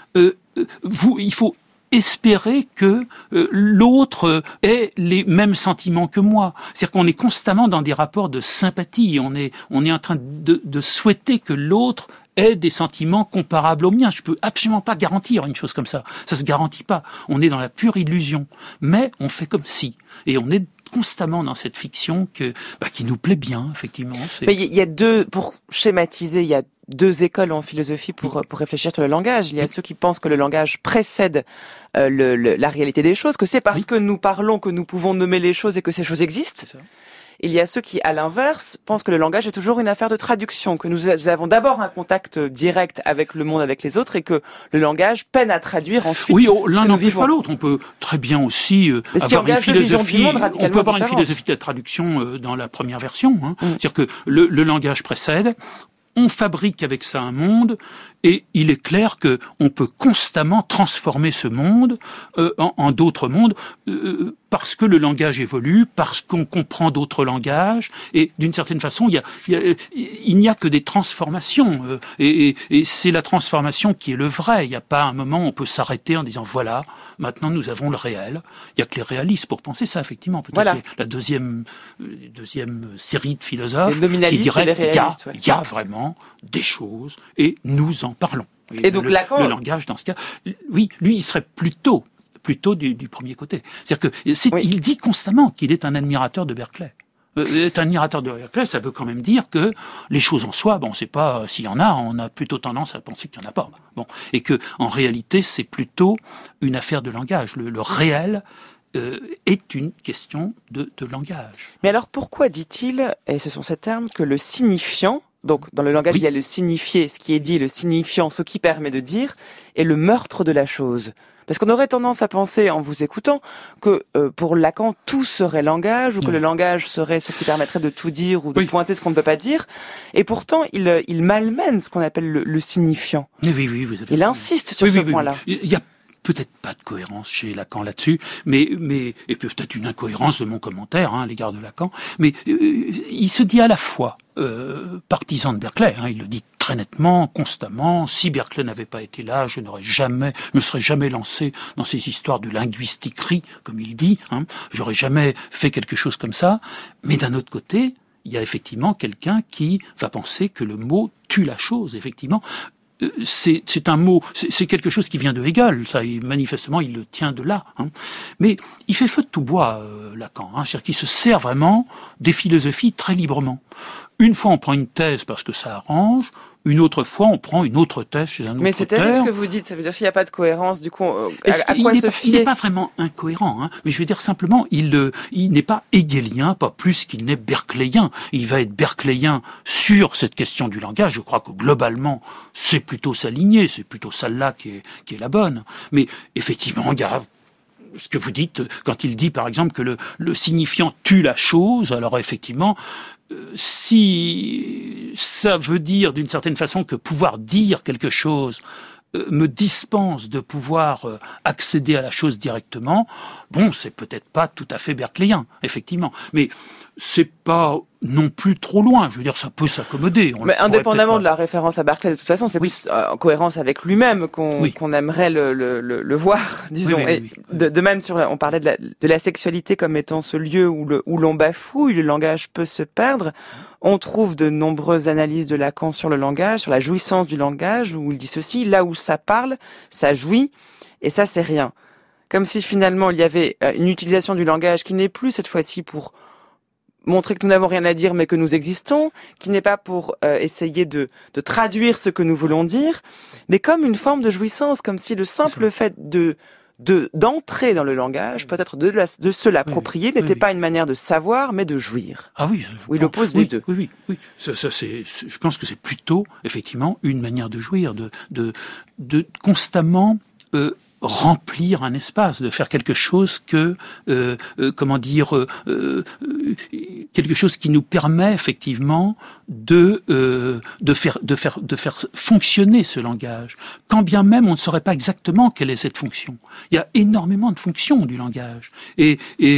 il faut espérer que l'autre ait les mêmes sentiments que moi. C'est-à-dire qu'on est constamment dans des rapports de sympathie. On est en train de souhaiter que l'autre ait des sentiments comparables aux miens. Je peux absolument pas garantir une chose comme ça. Ça se garantit pas. On est dans la pure illusion. Mais on fait comme si. Et on est constamment dans cette fiction qui nous plaît bien, effectivement. Mais il y a pour schématiser, il y a deux écoles en philosophie pour réfléchir sur le langage. Il y a ceux qui pensent que le langage précède la réalité des choses, que c'est parce que nous parlons que nous pouvons nommer les choses et que ces choses existent. Il y a ceux qui, à l'inverse, pensent que le langage est toujours une affaire de traduction, que nous avons d'abord un contact direct avec le monde, avec les autres, et que le langage peine à traduire ensuite. Oui, l'un n'empêche pas l'autre. On peut très bien aussi avoir une philosophie. On peut avoir une philosophie de la traduction dans la première version. C'est-à-dire que le langage précède. On fabrique avec ça un monde, et il est clair que on peut constamment transformer ce monde en d'autres mondes parce que le langage évolue, parce qu'on comprend d'autres langages, et d'une certaine façon, il n'y a que des transformations, et c'est la transformation qui est le vrai. Il n'y a pas un moment où on peut s'arrêter en disant voilà, maintenant nous avons le réel. Il n'y a que les réalistes pour penser ça, effectivement. Peut-être la deuxième série de philosophes qui dirait il y a vraiment des choses et nous en parlons. Et donc Lacan, le langage dans ce cas, oui, lui il serait plutôt du premier côté. C'est-à-dire que il dit constamment qu'il est un admirateur de Berkeley. Être un admirateur de Berkeley, ça veut quand même dire que les choses en soi, on ne sait pas s'il y en a, on a plutôt tendance à penser qu'il n'y en a pas. Bon, et que en réalité, c'est plutôt une affaire de langage. Le réel est une question de langage. Mais alors pourquoi dit-il, et ce sont ces termes, que le signifiant, donc dans le langage il y a le signifié, ce qui est dit, le signifiant, ce qui permet de dire, est le meurtre de la chose? Parce qu'on aurait tendance à penser, en vous écoutant, que pour Lacan, tout serait langage, ou que le langage serait ce qui permettrait de tout dire, ou de pointer ce qu'on ne peut pas dire. Et pourtant, il malmène ce qu'on appelle le signifiant. Oui, vous avez il insiste sur ce point-là. Il y a peut-être pas de cohérence chez Lacan là-dessus, mais et peut-être une incohérence de mon commentaire à l'égard de Lacan, mais il se dit à la fois partisan de Berkeley, il le dit très nettement, constamment. Si Berkeley n'avait pas été là, je me serais jamais lancé dans ces histoires de linguistiquerie, comme il dit. J'aurais jamais fait quelque chose comme ça. Mais d'un autre côté, il y a effectivement quelqu'un qui va penser que le mot tue la chose. Effectivement, c'est un mot, c'est quelque chose qui vient de Hegel. Ça, manifestement, il le tient de là. Mais il fait feu de tout bois, Lacan. C'est-à-dire qu'il se sert vraiment des philosophies très librement. Une fois, on prend une thèse parce que ça arrange. Une autre fois, on prend une autre thèse chez un autre auteur. Mais c'est terrible ce que vous dites. Ça veut dire s'il n'y a pas de cohérence, du coup, à quoi se fier? Il n'est pas vraiment incohérent, mais je veux dire simplement, il n'est pas hegelien, pas plus qu'il n'est berkeleyien. Il va être berkeleyien sur cette question du langage. Je crois que globalement, c'est plutôt sa lignée, c'est plutôt celle-là qui est la bonne. Mais effectivement, il y a ce que vous dites quand il dit, par exemple, que le signifiant tue la chose. Alors effectivement, si ça veut dire d'une certaine façon que pouvoir dire quelque chose me dispense de pouvoir accéder à la chose directement, c'est peut-être pas tout à fait berkeleyien, effectivement. Mais c'est pas non plus trop loin. Je veux dire, ça peut s'accommoder. Mais indépendamment de la référence à Berkeley, de toute façon, c'est plus en cohérence avec lui-même qu'on aimerait le voir, disons. De même, on parlait de la sexualité comme étant ce lieu où l'on bafouille, le langage peut se perdre. On trouve de nombreuses analyses de Lacan sur le langage, sur la jouissance du langage, où il dit ceci: là où ça parle, ça jouit, et ça c'est rien. Comme si finalement il y avait une utilisation du langage qui n'est plus cette fois-ci pour montrer que nous n'avons rien à dire mais que nous existons, qui n'est pas pour essayer de traduire ce que nous voulons dire, mais comme une forme de jouissance, comme si le simple fait d'entrer dans le langage, peut-être de se l'approprier, n'était pas une manière de savoir, mais de jouir. Ah oui, il oppose les deux. Oui. Ça, je pense que c'est plutôt, effectivement, une manière de jouir, de constamment remplir un espace, de faire quelque chose quelque chose qui nous permet effectivement de faire fonctionner ce langage. Quand bien même on ne saurait pas exactement quelle est cette fonction. Il y a énormément de fonctions du langage et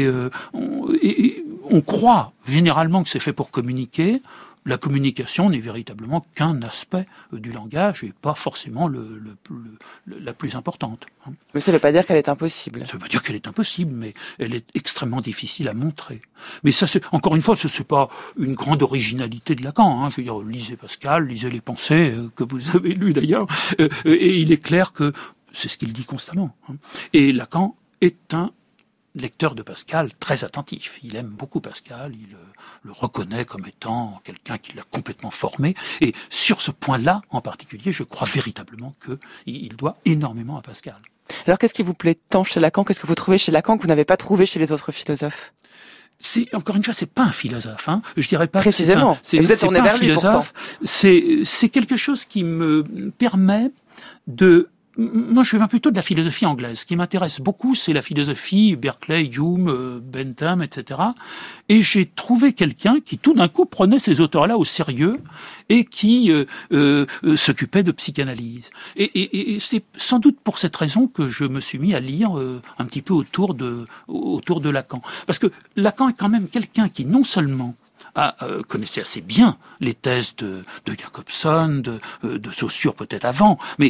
on croit généralement que c'est fait pour communiquer. La communication n'est véritablement qu'un aspect du langage et pas forcément la plus importante. Mais ça ne veut pas dire qu'elle est impossible. Ça veut dire qu'elle est impossible, mais elle est extrêmement difficile à montrer. Mais ça, encore une fois, ce n'est pas une grande originalité de Lacan. Je veux dire, lisez Pascal, lisez les pensées que vous avez lues d'ailleurs, et il est clair que c'est ce qu'il dit constamment. Et Lacan est un lecteur de Pascal très attentif. Il aime beaucoup Pascal, il le reconnaît comme étant quelqu'un qui l'a complètement formé. Et sur ce point-là, en particulier, je crois véritablement qu'il doit énormément à Pascal. Alors qu'est-ce qui vous plaît tant chez Lacan? Qu'est-ce que vous trouvez chez Lacan que vous n'avez pas trouvé chez les autres philosophes? encore une fois, c'est pas un philosophe. Hein. Je dirais pas. Précisément. Vous êtes tourné vers lui pourtant. C'est quelque chose qui me permet de. Moi, je viens plutôt de la philosophie anglaise. Ce qui m'intéresse beaucoup, c'est la philosophie, Berkeley, Hume, Bentham, etc. Et j'ai trouvé quelqu'un qui, tout d'un coup, prenait ces auteurs-là au sérieux et qui s'occupait de psychanalyse. Et c'est sans doute pour cette raison que je me suis mis à lire un petit peu autour de Lacan. Parce que Lacan est quand même quelqu'un qui, non seulement connaissait assez bien les thèses de Jacobson, de Saussure peut-être avant, mais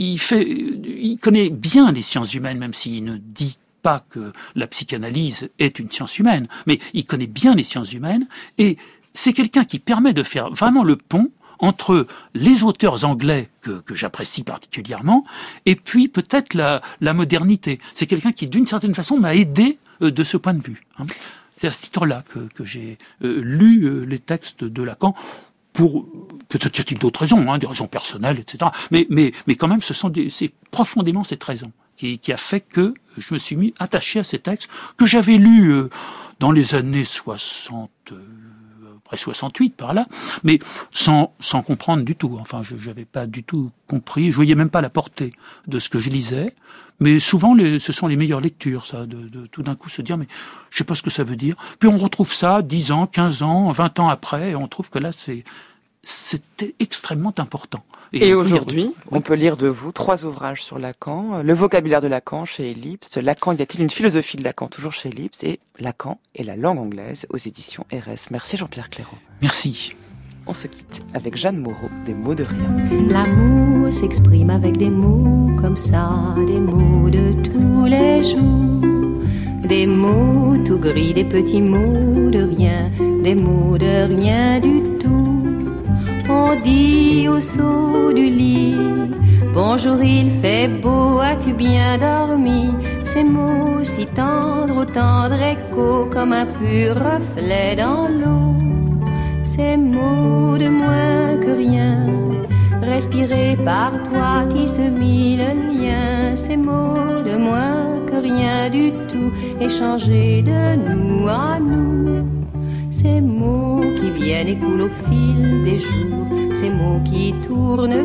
il connaît bien les sciences humaines, même s'il ne dit pas que la psychanalyse est une science humaine, mais il connaît bien les sciences humaines, et c'est quelqu'un qui permet de faire vraiment le pont entre les auteurs anglais que j'apprécie particulièrement, et puis peut-être la modernité. C'est quelqu'un qui, d'une certaine façon, m'a aidé de ce point de vue. Hein. C'est à ce titre-là que j'ai lu les textes de Lacan, pour peut-être y a-t-il d'autres raisons, hein, des raisons personnelles, etc. Mais quand même, c'est profondément cette raison qui a fait que je me suis mis attaché à ces textes que j'avais lus dans les années 60, après 68 par là, mais sans comprendre du tout. Enfin, je n'avais pas du tout compris, je voyais même pas la portée de ce que je lisais. Mais souvent, ce sont les meilleures lectures, ça, de tout d'un coup se dire, mais je sais pas ce que ça veut dire. Puis on retrouve ça 10 ans, 15 ans, 20 ans après, et on trouve que là, c'était extrêmement important. Et aujourd'hui, on peut lire de vous 3 ouvrages sur Lacan, Le vocabulaire de Lacan chez Ellipse, Lacan, y a-t-il une philosophie de Lacan, toujours chez Ellipse, et Lacan et la langue anglaise aux éditions RS. Merci Jean-Pierre Clairaut. Merci. On se quitte avec Jeanne Moreau, des mots de rien. L'amour s'exprime avec des mots comme ça, des mots de tous les jours. Des mots tout gris, des petits mots de rien, des mots de rien du tout. On dit au saut du lit, bonjour il fait beau, as-tu bien dormi? Ces mots si tendres, au tendre écho, comme un pur reflet dans l'eau. Ces mots de moins que rien, respirés par toi, tissent mille liens. Ces mots de moins que rien du tout, échangés de nous à nous. Ces mots qui viennent et coulent au fil des jours, ces mots qui tournent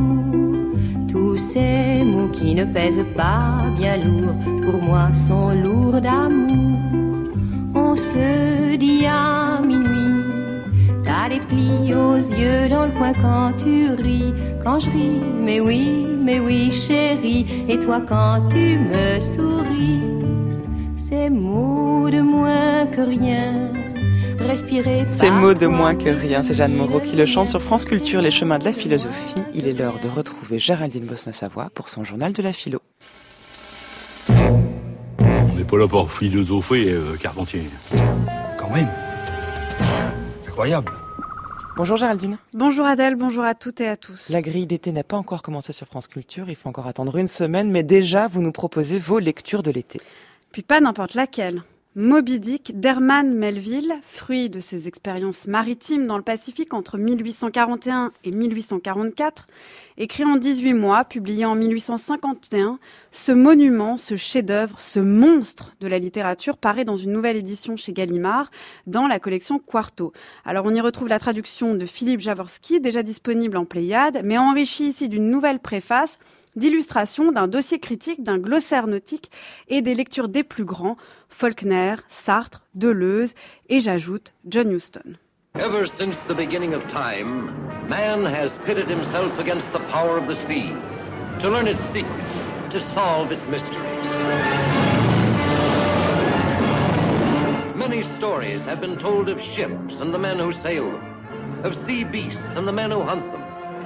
court. Tous ces mots qui ne pèsent pas bien lourd, pour moi sont lourds d'amour. On se dit à minuit, t'as des plis aux yeux dans le coin quand tu ris. Quand je ris, mais oui chérie, et toi quand tu me souris. Ces mots de moins que rien, respirer. Ces mots de moins que rien, c'est Jeanne Moreau qui le chante sur France Culture, les chemins de la philosophie. Il est l'heure de retrouver Géraldine Bosna-Savoie pour son journal de la philo. On n'est pas là pour philosopher, Carpentier. Quand même. C'est incroyable. Bonjour Géraldine. Bonjour Adèle, bonjour à toutes et à tous. La grille d'été n'a pas encore commencé sur France Culture, il faut encore attendre une semaine, mais déjà vous nous proposez vos lectures de l'été. Puis pas n'importe laquelle. Moby Dick d'Herman Melville, fruit de ses expériences maritimes dans le Pacifique entre 1841 et 1844, écrit en 18 mois, publié en 1851, ce monument, ce chef-d'œuvre, ce monstre de la littérature paraît dans une nouvelle édition chez Gallimard, dans la collection Quarto. Alors on y retrouve la traduction de Philippe Jaworski, déjà disponible en Pléiade, mais enrichie ici d'une nouvelle préface, d'illustrations, d'un dossier critique, d'un glossaire nautique et des lectures des plus grands, Faulkner, Sartre, Deleuze et j'ajoute John Huston. Ever since the beginning of time, man has pitted himself against the power of the sea to learn its secrets, to solve its mysteries. Many stories have been told of ships and the men who sail them, of sea beasts and the men who hunt them.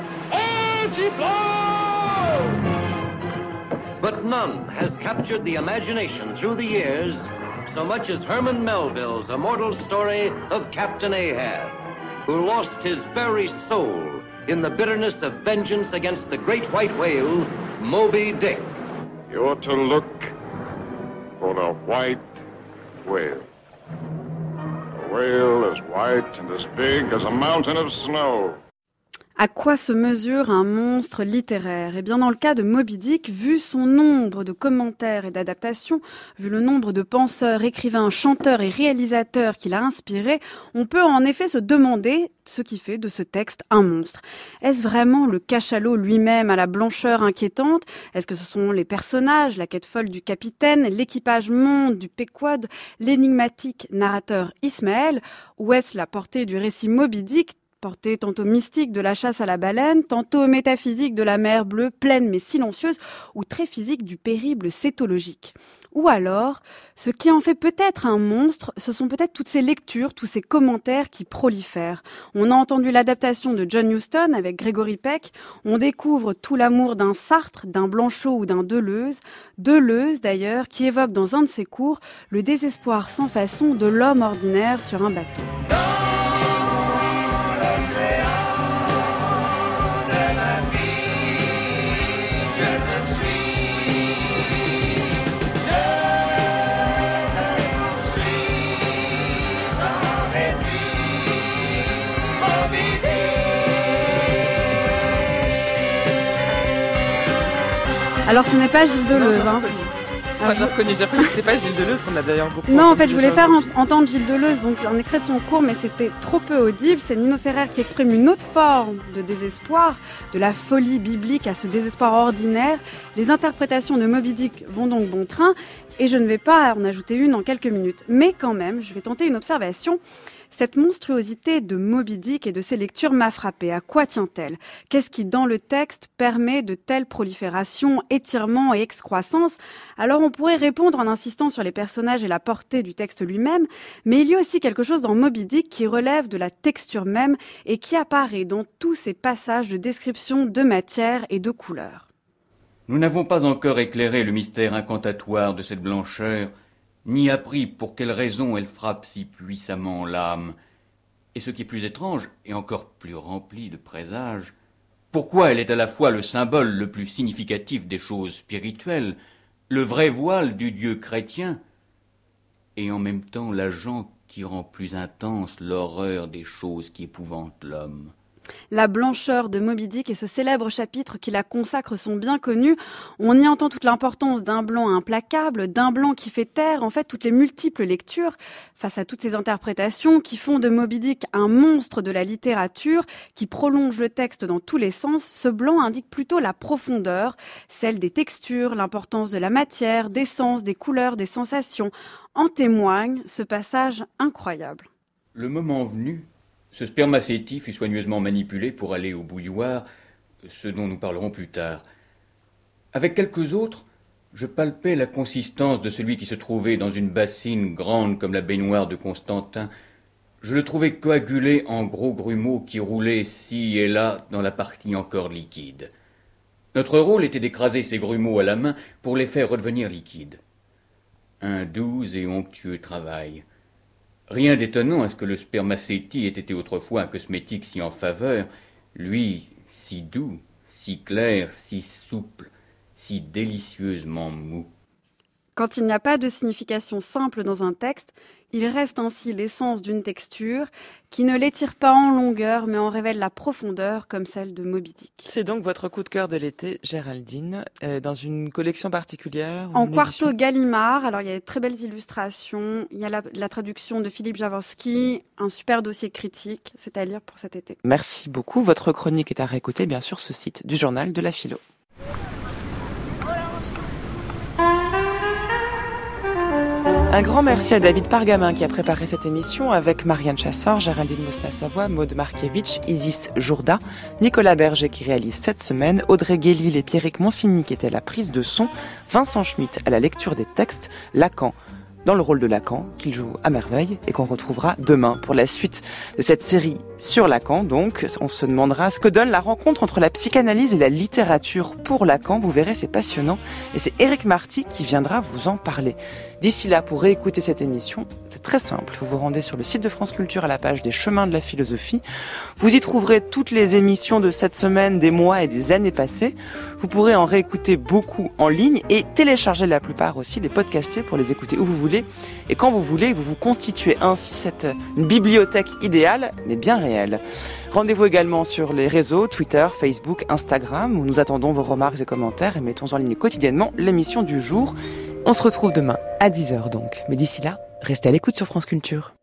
But none has captured the imagination through the years so much as Herman Melville's immortal story of Captain Ahab, who lost his very soul in the bitterness of vengeance against the great white whale, Moby Dick. You're to look for the white whale. A whale as white and as big as a mountain of snow. À quoi se mesure un monstre littéraire ? Eh bien, dans le cas de Moby Dick, vu son nombre de commentaires et d'adaptations, vu le nombre de penseurs, écrivains, chanteurs et réalisateurs qu'il a inspirés, on peut en effet se demander ce qui fait de ce texte un monstre. Est-ce vraiment le cachalot lui-même à la blancheur inquiétante ? Est-ce que ce sont les personnages, la quête folle du capitaine, l'équipage monde du Pequod, l'énigmatique narrateur Ismaël ? Ou est-ce la portée du récit Moby Dick, portée tantôt mystique de la chasse à la baleine, tantôt métaphysique de la mer bleue, pleine mais silencieuse, ou très physique du périple cétologique. Ou alors, ce qui en fait peut-être un monstre, ce sont peut-être toutes ces lectures, tous ces commentaires qui prolifèrent. On a entendu l'adaptation de John Huston avec Gregory Peck, on découvre tout l'amour d'un Sartre, d'un Blanchot ou d'un Deleuze. Deleuze d'ailleurs, qui évoque dans un de ses cours le désespoir sans façon de l'homme ordinaire sur un bateau. Alors ce n'est pas Gilles Deleuze, hein. Enfin, j'ai reconnu que c'était pas Gilles Deleuze, qu'on a d'ailleurs beaucoup. Non, en fait, je voulais faire entendre Gilles Deleuze, donc un extrait de son cours, mais c'était trop peu audible. C'est Nino Ferrer qui exprime une autre forme de désespoir, de la folie biblique à ce désespoir ordinaire. Les interprétations de Moby Dick vont donc bon train, et je ne vais pas en ajouter une en quelques minutes. Mais quand même, je vais tenter une observation. Cette monstruosité de Moby Dick et de ses lectures m'a frappée. À quoi tient-elle ? Qu'est-ce qui, dans le texte, permet de telles proliférations, étirements et excroissances ? Alors on pourrait répondre en insistant sur les personnages et la portée du texte lui-même, mais il y a aussi quelque chose dans Moby Dick qui relève de la texture même et qui apparaît dans tous ces passages de description de matière et de couleurs. Nous n'avons pas encore éclairé le mystère incantatoire de cette blancheur, ni appris pour quelle raison elle frappe si puissamment l'âme. Et ce qui est plus étrange, et encore plus rempli de présages, pourquoi elle est à la fois le symbole le plus significatif des choses spirituelles, le vrai voile du Dieu chrétien, et en même temps l'agent qui rend plus intense l'horreur des choses qui épouvantent l'homme. La blancheur de Moby Dick et ce célèbre chapitre qui la consacre sont bien connus. On y entend toute l'importance d'un blanc implacable, d'un blanc qui fait taire, en fait, toutes les multiples lectures face à toutes ces interprétations qui font de Moby Dick un monstre de la littérature, qui prolonge le texte dans tous les sens. Ce blanc indique plutôt la profondeur, celle des textures, l'importance de la matière, des sens, des couleurs, des sensations. En témoigne ce passage incroyable. Le moment venu, ce spermacétie fut soigneusement manipulé pour aller au bouilloire, ce dont nous parlerons plus tard. Avec quelques autres, je palpais la consistance de celui qui se trouvait dans une bassine grande comme la baignoire de Constantin. Je le trouvais coagulé en gros grumeaux qui roulaient ci et là dans la partie encore liquide. Notre rôle était d'écraser ces grumeaux à la main pour les faire redevenir liquides. Un doux et onctueux travail. Rien d'étonnant à ce que le spermacétie ait été autrefois un cosmétique si en faveur, lui, si doux, si clair, si souple, si délicieusement mou. Quand il n'y a pas de signification simple dans un texte, il reste ainsi l'essence d'une texture qui ne l'étire pas en longueur, mais en révèle la profondeur, comme celle de Moby Dick. C'est donc votre coup de cœur de l'été, Géraldine, dans une collection particulière? En quarto Gallimard, alors il y a de très belles illustrations, il y a la traduction de Philippe Jaworski, un super dossier critique, c'est à lire pour cet été. Merci beaucoup. Votre chronique est à réécouter, bien sûr, ce site du journal de la philo. Un grand merci à David Pargamin qui a préparé cette émission avec Marianne Chassor, Géraldine Mosna-Savoie, Maude Markiewicz, Isis Jourda, Nicolas Berger qui réalise cette semaine, Audrey Guélil et Pierrick Monsigny qui étaient à la prise de son, Vincent Schmitt à la lecture des textes, Lacan dans le rôle de Lacan, qu'il joue à merveille et qu'on retrouvera demain pour la suite de cette série sur Lacan. Donc, on se demandera ce que donne la rencontre entre la psychanalyse et la littérature pour Lacan. Vous verrez, c'est passionnant. Et c'est Éric Marty qui viendra vous en parler. D'ici là, pour réécouter cette émission, c'est très simple. Vous vous rendez sur le site de France Culture à la page des chemins de la philosophie. Vous y trouverez toutes les émissions de cette semaine, des mois et des années passées. Vous pourrez en réécouter beaucoup en ligne et télécharger la plupart aussi, les podcaster pour les écouter où vous voulez. voulez et quand vous voulez. Vous vous constituez ainsi une bibliothèque idéale, mais bien réelle. Rendez-vous également sur les réseaux Twitter, Facebook, Instagram, où nous attendons vos remarques et commentaires et mettons en ligne quotidiennement l'émission du jour. On se retrouve demain à 10h donc. Mais d'ici là, restez à l'écoute sur France Culture.